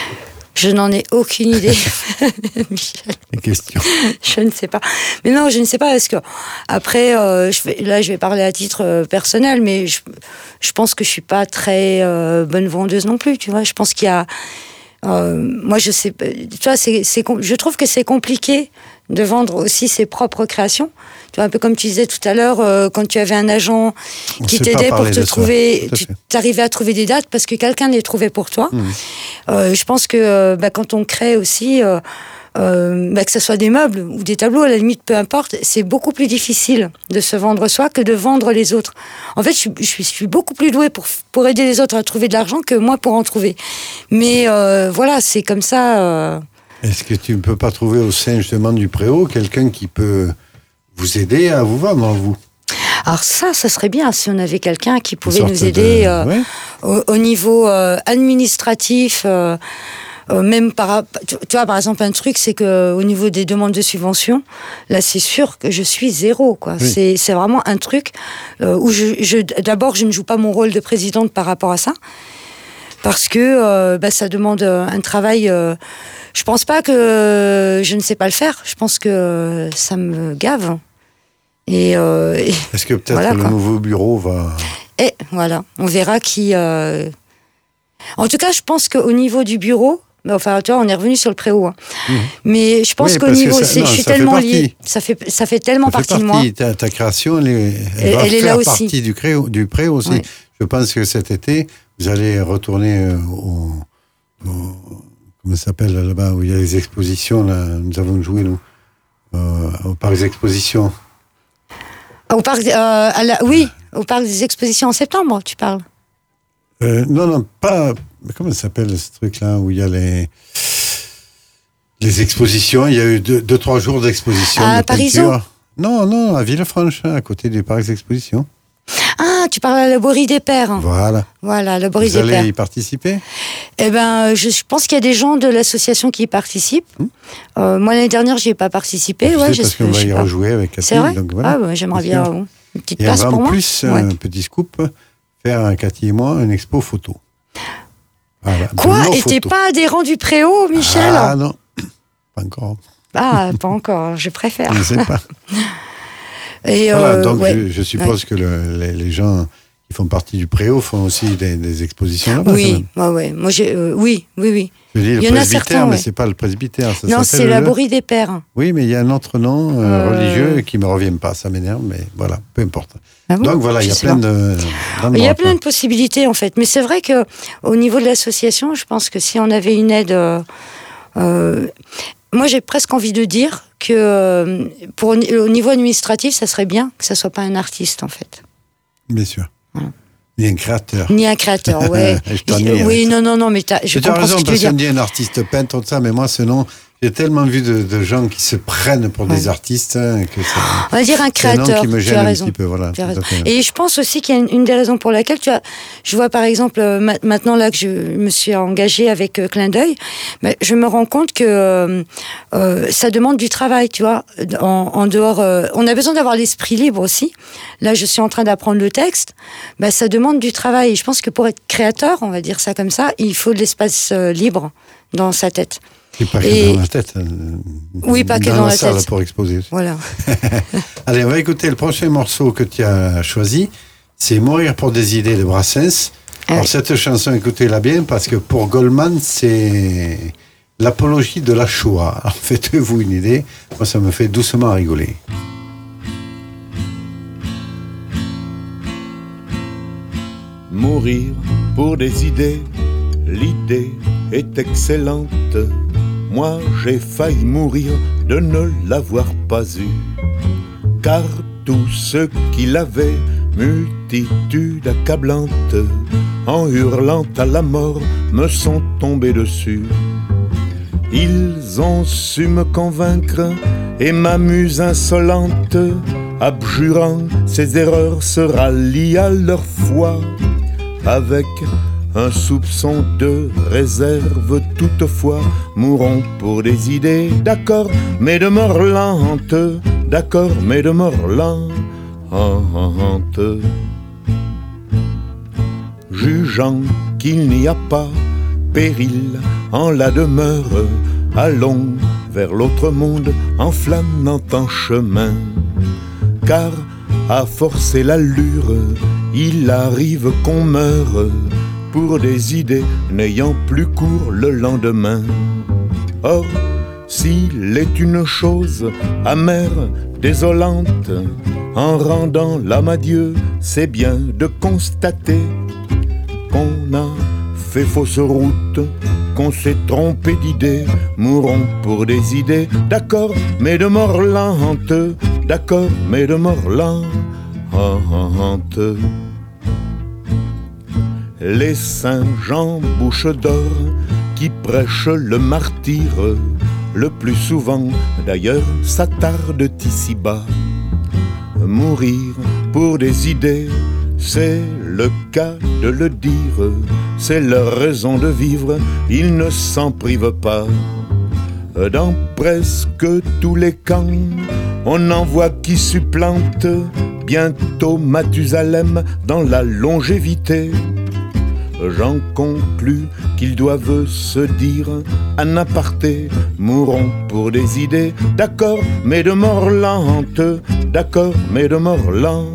Je n'en ai aucune idée, Michel.
Les questions.
Je ne sais pas. Mais non, je ne sais pas, parce que après, euh, je vais, là, je vais parler à titre euh, personnel, mais je, je pense que je suis pas très euh, bonne vendeuse non plus, tu vois. Je pense qu'il y a... Euh, moi, je sais... Tu vois, c'est, c'est, je trouve que c'est compliqué de vendre aussi ses propres créations. Tu vois, un peu comme tu disais tout à l'heure, euh, quand tu avais un agent
On
qui t'aidait pour te trouver, tu arrivais à trouver des dates parce que quelqu'un les trouvait pour toi. Mmh. Euh, je pense que euh, bah, quand on crée aussi, euh, euh, bah, que ce soit des meubles ou des tableaux, à la limite, peu importe, c'est beaucoup plus difficile de se vendre soi que de vendre les autres. En fait, je suis, je suis, je suis beaucoup plus douée pour, pour aider les autres à trouver de l'argent que moi pour en trouver. Mais euh, voilà, c'est comme ça... Euh...
Est-ce que tu ne peux pas trouver au sein justement du Préau quelqu'un qui peut vous aider à vous vendre, vous?
Alors ça, ça serait bien si on avait quelqu'un qui pouvait nous aider de... euh, ouais. au, au niveau euh, administratif, euh, euh, même par... Tu vois, par exemple, un truc, c'est qu'au niveau des demandes de subventions, là, c'est sûr que je suis zéro, quoi. Oui. C'est, c'est vraiment un truc euh, où je, je... D'abord, je ne joue pas mon rôle de présidente par rapport à ça, parce que euh, bah, ça demande un travail... Euh, je pense pas que je ne sais pas le faire. Je pense que ça me gave. Et, euh, et
est-ce que peut-être
voilà,
le
quoi.
nouveau bureau va...
Et voilà, on verra qui... Euh... En tout cas, je pense qu'au niveau du bureau... Enfin, tu vois, on est revenu sur le Préau. Hein. Mmh. Mais je pense oui, qu'au niveau... Ça, non, je suis tellement liée. Ça fait, ça fait tellement ça partie, fait partie de moi.
Ta, ta création, elle, elle, elle va elle faire est là partie aussi. Du, Préau, du Préau aussi. Oui. Je pense que cet été, vous allez retourner au... au comment ça s'appelle là-bas, où il y a les expositions, là, nous avons joué, nous, euh, au parc des expositions.
Au parc, euh, à la, oui, au parc des expositions en septembre, tu parles
euh, Non, non, pas... Comment ça s'appelle ce truc-là, où il y a les... Les expositions, il y a eu deux, deux trois jours d'exposition
à
de
Parisot?
Non, non, à Villefranche, à côté du parc des expositions.
Ah, tu parles à la Borie des Pères.
Voilà.
Voilà, la Borie
des
Pères. Vous
allez y participer?
Eh ben, je pense qu'il y a des gens de l'association qui y participent. Hum. Euh, moi, l'année dernière, j'y ai pas participé.
Je
ouais,
sais parce qu'on va y pas. rejouer avec Cathy.
C'est vrai?
Donc voilà.
Ah, bah, j'aimerais bien euh, une petite
et
place pour moi.
Et en plus, ouais. un petit scoop, faire, Cathy et moi, une expo photo.
Voilà, quoi? Et t'es pas adhérent du Préau, Michel?
Ah non, pas encore.
Ah, pas encore, je préfère.
Je ne sais pas.
Et
voilà,
euh,
donc
ouais.
je, je suppose ouais. que le, les, les gens qui font partie du Préau font aussi des, des expositions là-bas.
Oui, ouais, ouais. Moi, j'ai, euh, oui, oui, oui.
Je dis le
il y en a certains,
mais
ouais.
c'est pas le presbytère. Ça
non, c'est la Borie des Pères.
Oui, mais il y a un autre nom euh, euh... religieux qui me revient pas. Ça m'énerve, mais voilà, peu importe. Ah bon? Donc voilà, il y a plein de.
Il y a plein de possibilités en fait, mais c'est vrai que au niveau de l'association, je pense que si on avait une aide, euh, euh, moi j'ai presque envie de dire que euh, pour au niveau administratif, ça serait bien que ça soit pas un artiste en fait.
Bien sûr.
Voilà.
Ni un créateur.
Ni un créateur, ouais.
je
oui, non, non, non, mais t'as, je
tu as raison,
ce que
parce
tu veux
qu'on dit un artiste peintre, tout ça, mais moi, sinon, j'ai tellement vu de, de gens qui se prennent pour ouais. des artistes hein, que c'est.
On va dire un créateur.
C'est un nom qui me gêne
tu as
un
raison.
petit peu, voilà.
Tu as raison. Et je pense aussi qu'il y a une, une des raisons pour laquelle tu as. Je vois par exemple ma, maintenant là que je me suis engagée avec euh, Clin d'œil, mais je me rends compte que euh, euh, ça demande du travail, tu vois. En, en dehors, euh, on a besoin d'avoir l'esprit libre aussi. Là, je suis en train d'apprendre le texte. Ben, ça demande du travail. Et je pense que pour être créateur, on va dire ça comme ça, il faut de l'espace euh, libre dans sa tête.
Et pas
Et...
que dans la tête. Euh,
oui, pas que dans,
dans
la,
la salle
tête.
Pour exposer.
Voilà.
Allez, on va écouter le prochain morceau que tu as choisi. C'est Mourir pour des idées de Brassens. Ah. Alors, cette chanson, écoutez-la bien, parce que pour Goldman, c'est l'apologie de la Shoah. Alors, faites-vous une idée. Moi, ça me fait doucement rigoler.
Mourir pour des idées, l'idée est excellente. Moi j'ai failli mourir de ne l'avoir pas eu, car tous ceux qui l'avaient, multitude accablante, en hurlant à la mort, me sont tombés dessus. Ils ont su me convaincre et ma muse insolente, abjurant ses erreurs, se rallie à leur foi, avec un soupçon de réserve toutefois. Mourons pour des idées, d'accord, mais de mort lente, d'accord, mais de mort lente. Jugeant qu'il n'y a pas péril en la demeure, allons vers l'autre monde en flânant en chemin, car à forcer l'allure, il arrive qu'on meure pour des idées n'ayant plus cours le lendemain. Or, s'il est une chose amère, désolante, en rendant l'âme à Dieu, c'est bien de constater qu'on a fait fausse route, qu'on s'est trompé d'idées. Mourons pour des idées, d'accord, mais de mort lente, d'accord, mais de mort lente. Les saints Jean bouche d'or qui prêchent le martyre, le plus souvent d'ailleurs s'attardent ici-bas. Mourir pour des idées, c'est le cas de le dire, c'est leur raison de vivre, ils ne s'en privent pas. Dans presque tous les camps, on en voit qui supplantent bientôt Mathusalem dans la longévité. J'en conclus qu'ils doivent se dire en aparté, mourons pour des idées, d'accord, mais de mort lente, d'accord, mais de mort lente.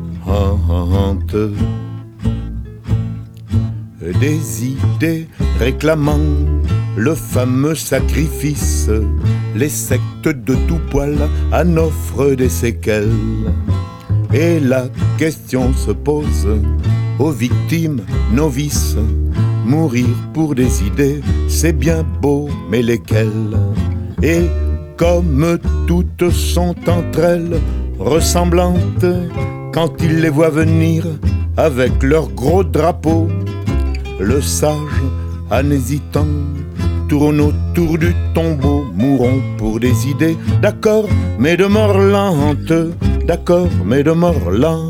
Des idées réclamant le fameux sacrifice, les sectes de tout poil en offrent des séquelles. Et la question se pose aux victimes novices, mourir pour des idées, c'est bien beau, mais lesquelles? Et comme toutes sont entre elles ressemblantes, quand ils les voient venir avec leur gros drapeau, le sage, en hésitant, tourne autour du tombeau. Mourons pour des idées, d'accord, mais de mort lente, d'accord, mais de mort lente.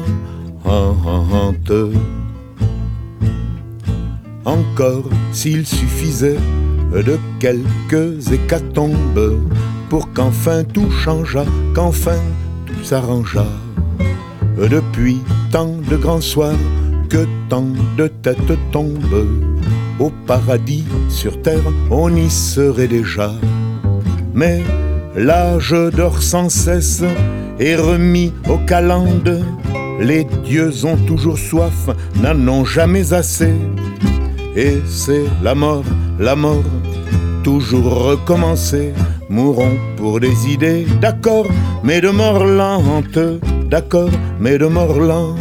Encore s'il suffisait de quelques hécatombes pour qu'enfin tout changeât, qu'enfin tout s'arrangeât. Depuis tant de grands soirs que tant de têtes tombent, au paradis sur terre on y serait déjà. Mais l'âge dort sans cesse et remis aux calendes, les dieux ont toujours soif, n'en ont jamais assez. Et c'est la mort, la mort, toujours recommencer. Mourons pour des idées, d'accord, mais de mort lente, d'accord, mais de mort lente.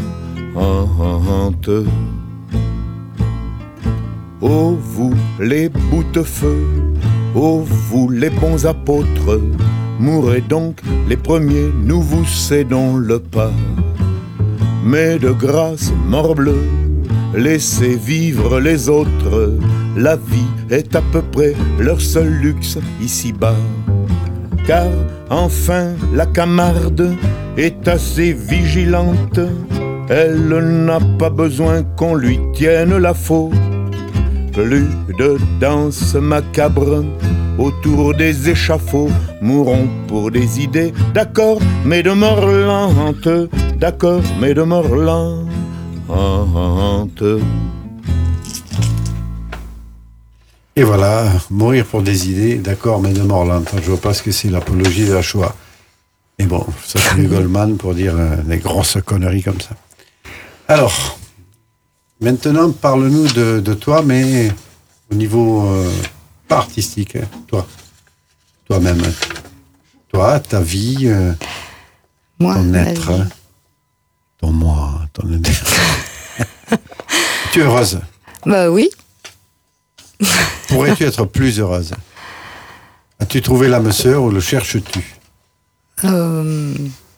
Ô vous les boutefeux, ô vous les bons apôtres, mourrez donc les premiers, nous vous cédons le pas. Mais de grâce, morbleu, laissez vivre les autres, la vie est à peu près leur seul luxe ici-bas. Car enfin la Camarde est assez vigilante, elle n'a pas besoin qu'on lui tienne la faute. Plus de danse macabre autour des échafauds, mourons pour des idées, d'accord, mais de mort lente, d'accord, mais de mort lente.
Et voilà, mourir pour des idées, d'accord, mais de mort lente. Je vois pas ce que c'est l'apologie de la Shoah. Mais bon, ça c'est du Goldman pour dire euh, des grosses conneries comme ça. Alors, maintenant, parle-nous de, de toi, mais au niveau euh, pas artistique, hein, toi, toi-même. Toi, ta vie, euh,
Moi,
ton
ma
être,
vie.
hein, ton moi, ton être. Tu es heureuse.
Bah oui.
Pourrais-tu être plus heureuse? As-tu trouvé l'âme sœur ou le cherches-tu?
Euh,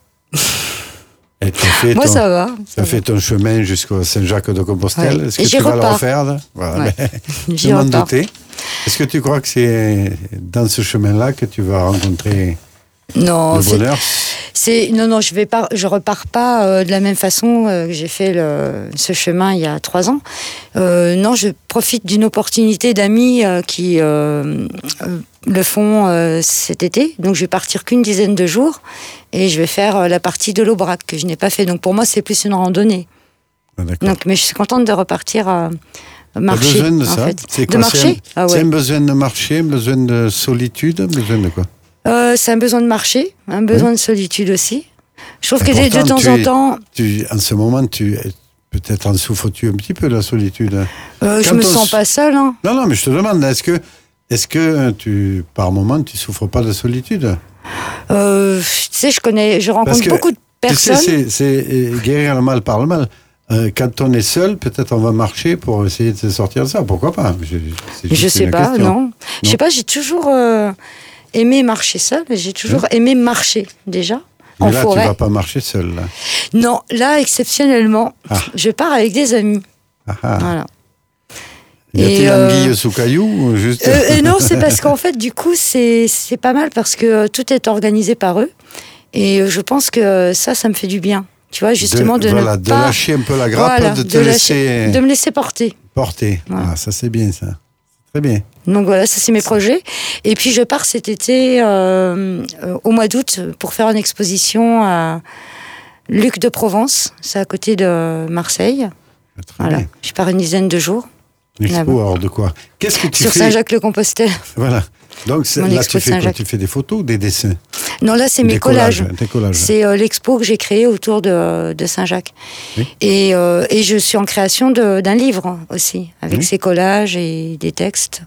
Et tu as fait
Moi,
ton,
ça va.
tu
ça
as
va.
fait ton chemin jusqu'au Saint-Jacques-de-Compostelle.
Ouais.
Est-ce
Et
que
j'y
tu vas le
repars.
refaire là? Voilà,
Ouais.
ben,
J'y
je m'en
repars.
doutais. Est-ce que tu crois que c'est dans ce chemin-là que tu vas rencontrer
Non,
le
c'est-
bonheur?
c'est non, non, je vais pas, je repars pas euh, de la même façon euh, que j'ai fait le, ce chemin il y a trois ans. Euh, non, je profite d'une opportunité d'amis euh, qui euh, euh, le font euh, cet été. Donc, je vais partir qu'une dizaine de jours et je vais faire euh, la partie de l'Aubrac que je n'ai pas fait. Donc, pour moi, c'est plus une randonnée.
Ah, d'accord.
Donc, mais je suis contente de repartir à
T'as
marcher.
besoin de
en
ça?
fait.
C'est
De
quoi, c'est
marcher.
un,
Ah
c'est
ouais.
un besoin de marcher, un besoin de solitude, un besoin de quoi?
Euh, c'est un besoin de marcher, un besoin de solitude aussi. Je trouve
Et
que de, de
pourtant,
temps
tu
en
es-
temps,
Tu, en ce moment, tu peut-être en souffres-tu un petit peu de la solitude? hein?
euh, je
Quand
me
on
sens
s-
pas seule. Hein.
Non, non, mais je te demande, est-ce que, est-ce que tu, par moment, tu souffres pas de solitude?
Euh, tu sais, je connais, je rencontre
Parce que,
beaucoup de
Tu sais,
personnes.
c'est, c'est euh, guérir le mal par le mal. Euh, quand on est seul, peut-être on va marcher pour essayer de se sortir de ça. Pourquoi pas? Je, c'est
Je
juste
sais
une
pas,
question.
non. Je sais pas, j'ai toujours euh, aimé marcher seule. J'ai toujours aimé marcher déjà en
Mais là,
forêt.
tu vas pas marcher seul. Là.
Non, là, exceptionnellement,
Ah.
je pars avec des amis.
Ah, ah.
Voilà.
Y a-t-il
Et, euh,
anguille sous caillou ou juste...
Euh, et non, c'est parce qu'en fait, du coup, c'est c'est pas mal parce que euh, tout est organisé par eux. Et euh, je pense que ça, ça me fait du bien. Tu vois, justement, de,
voilà,
ne
de
pas...
lâcher un peu la grappe,
Voilà,
de te
lâcher-
laisser
de me laisser porter.
porter.
Voilà.
Ah, ça, c'est bien, ça. C'est très bien.
Donc voilà, ça c'est mes projets. Et puis je pars cet été, euh, euh, au mois d'août, pour faire une exposition à Luc de Provence, c'est à côté de Marseille.
Très
Voilà,
bien.
je pars une dizaine de jours
Une expo,
là-bas.
alors de quoi? Qu'est-ce que tu
sur
fais?
Saint-Jacques-le-Compostelle.
Voilà. Donc, c'est-
Mon
là,
expo
tu
de
fais quoi?
Saint-Jacques.
Tu fais des photos ou des dessins?
Non, là c'est
Des
mes collages.
Des collages.
C'est euh, l'expo que j'ai créée autour de, de Saint-Jacques.
Oui.
Et, euh, et je suis en création de- d'un livre aussi, avec
Oui.
ces collages et des textes.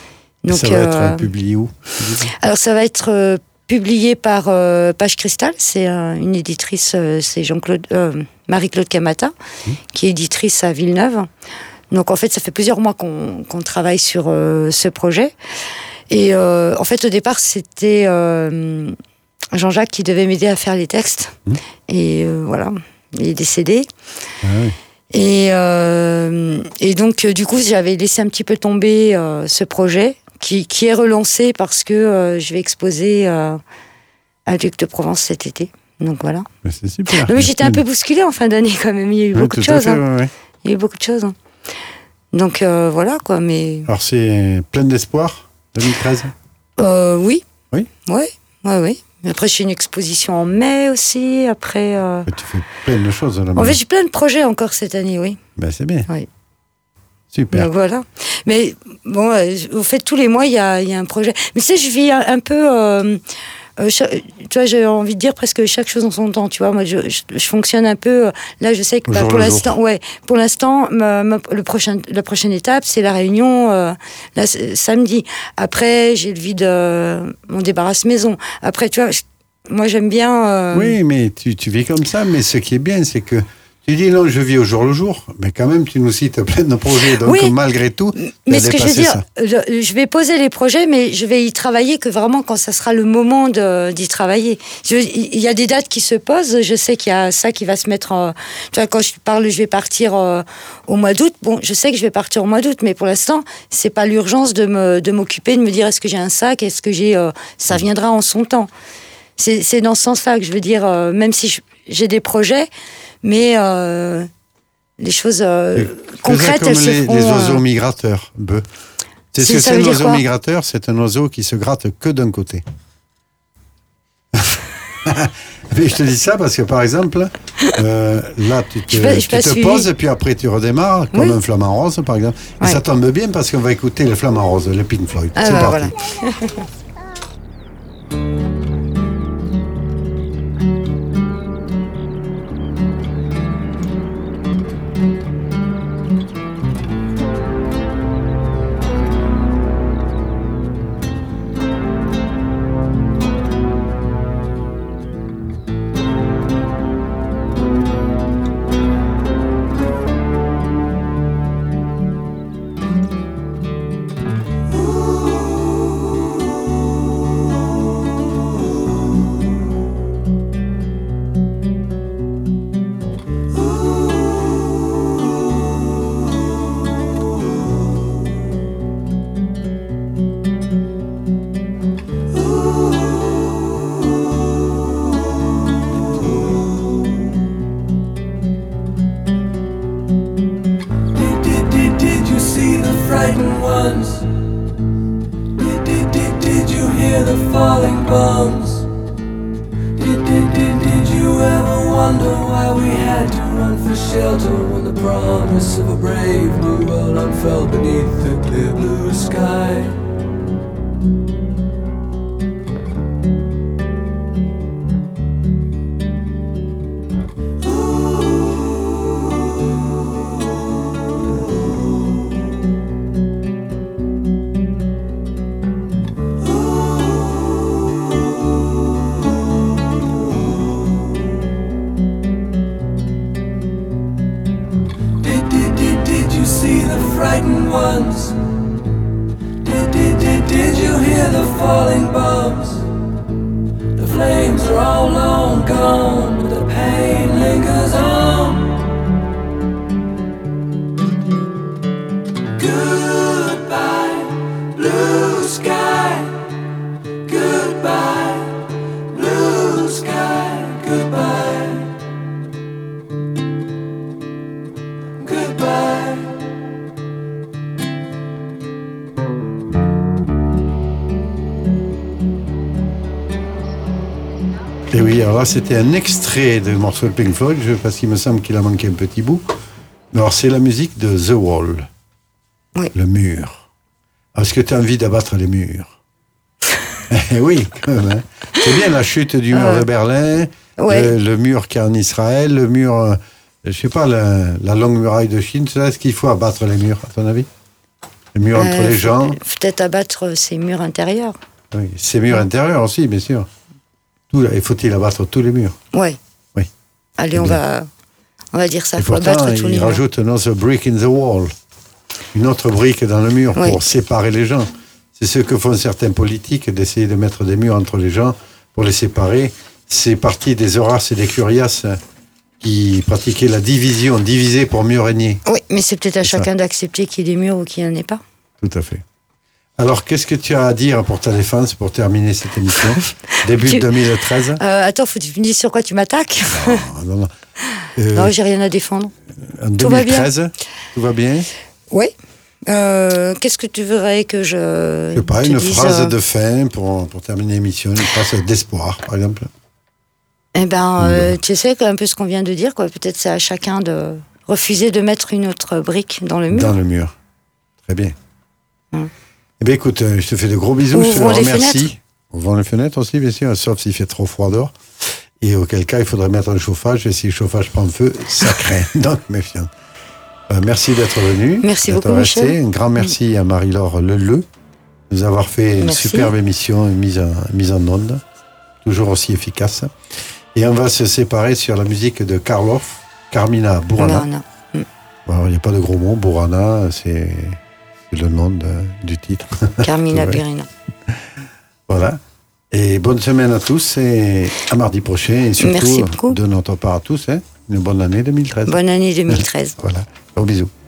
Et ça va
euh,
être publié où?
Alors ça va être euh, publié par euh, Page Cristal, c'est euh, une éditrice, euh, c'est Jean-Claude, euh, Marie-Claude Camata,
Mmh.
qui est éditrice à Villeneuve. Donc en fait, ça fait plusieurs mois qu'on qu'on travaille sur euh, ce projet. Et euh, en fait, au départ, c'était euh, Jean-Jacques qui devait m'aider à faire les textes.
Mmh.
Et euh, voilà, il est décédé.
Ah, oui.
Et, euh, et donc, euh, du coup, j'avais laissé un petit peu tomber euh, ce projet qui, qui est relancé parce que euh, je vais exposer euh, à Duc de Provence cet été. Donc voilà.
Mais c'est super.
Non, mais j'étais un peu bousculée en fin d'année quand même. Il y a eu
Oui,
beaucoup de
tout à
choses.
fait,
hein.
ouais, ouais.
Il y a eu beaucoup de choses. hein. Donc euh, voilà quoi. Mais
Alors, c'est plein d'espoir, deux mille treize.
euh, oui.
Oui.
Ouais, ouais, oui. Après, j'ai une exposition en mai aussi. Après. euh,
Tu fais plein de choses là.
En fait, j'ai plein de projets encore cette année, oui.
Ben, c'est bien.
Oui.
Super.
Donc voilà. Mais bon, euh, au fait, tous les mois, il y a, il y a un projet. Mais tu sais, je vis un, un peu. Euh, euh, cha- tu vois, j'ai envie de dire presque chaque chose en son temps. Tu vois, moi, je, je, je fonctionne un peu. euh, Là, je sais que
Au
bah,
jour
pour
le
l'instant, ouais, pour l'instant, ma- ma- le prochain, la prochaine étape, c'est la réunion euh, là, c'est- samedi. Après, j'ai le vide, euh, on débarrasse maison. Après, tu vois, je- moi, j'aime bien. euh,
Oui, mais tu, tu vis comme ça, mais ce qui est bien, c'est que tu dis non, je vis au jour le jour, mais quand même, tu nous cites plein de projets. Donc,
Oui.
malgré tout,
Mais
t'as
ce que je veux
dépassé
dire,
ça.
je, je vais poser les projets, mais je vais y travailler que vraiment quand ça sera le moment de- d'y travailler. Je- Il y a des dates qui se posent. Je sais qu'il y a ça qui va se mettre. En, tu vois, quand je parle, je vais partir euh, au mois d'août. Bon, je sais que je vais partir au mois d'août, mais pour l'instant, c'est pas l'urgence de me de m'occuper, de me dire est-ce que j'ai un sac, est-ce que j'ai. euh, ça viendra en son temps. C'est c'est dans ce sens-là que je veux dire. euh, même si je- j'ai des projets, mais euh, les choses euh,
Et
concrètes,
comme
elles se
les,
feront.
les oiseaux
euh,
migrateurs, bœufs. C'est ce
Si,
que
ça
c'est
veut
un
dire
oiseau
quoi
migrateur, c'est un oiseau qui se gratte que d'un côté. Mais je te dis ça parce que, par exemple, euh, là, tu te,
je peux, je
tu te poses et puis après tu redémarres, comme oui. un flamant rose, par exemple. Et ouais. ça tombe bien parce qu'on va écouter le flamant rose, le Pink Floyd.
Ah
C'est
bah,
parti.
Voilà.
Et oui, alors là, c'était un extrait du morceau de Pink Floyd, parce qu'il me semble qu'il a manqué un petit bout. Alors, c'est la musique de The Wall.
Oui.
Le mur. Est-ce que tu as envie d'abattre les murs? Oui, quand même. Hein. C'est bien la chute du mur euh, de Berlin,
ouais.
le, le mur qui est en Israël, le mur, euh, je sais pas, la, la longue muraille de Chine. Est-ce qu'il faut abattre les murs, à ton avis? Les murs euh, entre les gens?
Peut-être abattre ces murs intérieurs.
Oui, ces murs ouais. intérieurs aussi, bien sûr. Tout, il faut-il abattre tous les murs?
Ouais.
Oui.
Allez, on va, on va dire ça. Il faut
pourtant,
abattre tous les murs.
Il rajoute another brick in the wall. Une autre brique dans le mur oui. pour séparer les gens. C'est ce que font certains politiques, d'essayer de mettre des murs entre les gens pour les séparer. C'est parti des Horaces et des Curiaces qui pratiquaient la division, diviser pour mieux régner.
Oui, mais c'est peut-être à c'est chacun ça. d'accepter qu'il y ait des murs ou qu'il n'y en ait pas.
Tout à fait. Alors, qu'est-ce que tu as à dire pour ta défense, pour terminer cette émission? Début tu... deux mille treize.
Euh, attends, faut que tu me dises sur quoi tu m'attaques.
Non, non, non. Euh,
non, j'ai rien à défendre.
En deux mille treize, tout va bien?
Oui. Euh, qu'est-ce que tu voudrais que je.
Je sais pas, une
dise,
phrase
euh...
de fin pour, pour terminer l'émission, une phrase d'espoir, par exemple.
Eh bien, euh, tu sais, un peu ce qu'on vient de dire, quoi. Peut-être c'est à chacun de refuser de mettre une autre brique dans le mur.
Dans le mur. Très bien.
Hum.
Eh bien, écoute, je te fais de gros bisous,
Ouvrons
je te remercie.
Fenêtres.
Ouvrons les fenêtres aussi, bien sûr, sauf s'il fait trop froid dehors. Et auquel cas, il faudrait mettre le chauffage, et si le chauffage prend feu, ça craint. Donc, méfiant. Euh, merci d'être venu.
Merci
d'être
beaucoup,
resté.
Michel.
Un grand merci à Marie-Laure Leleu de nous avoir fait une
merci.
superbe émission, une mise en, mise en onde, toujours aussi efficace. Et on va se séparer sur la musique de Karloff, Carmina Burana.
Mm.
Bon, il n'y a pas de gros mots, Burana, c'est... C'est le nom de, du titre.
Carmina Burana.
Voilà. Et bonne semaine à tous et à mardi prochain. Et surtout,
merci beaucoup.
De notre part à tous, hein, une bonne année deux mille treize.
Bonne année deux mille treize.
Voilà. Gros bisous.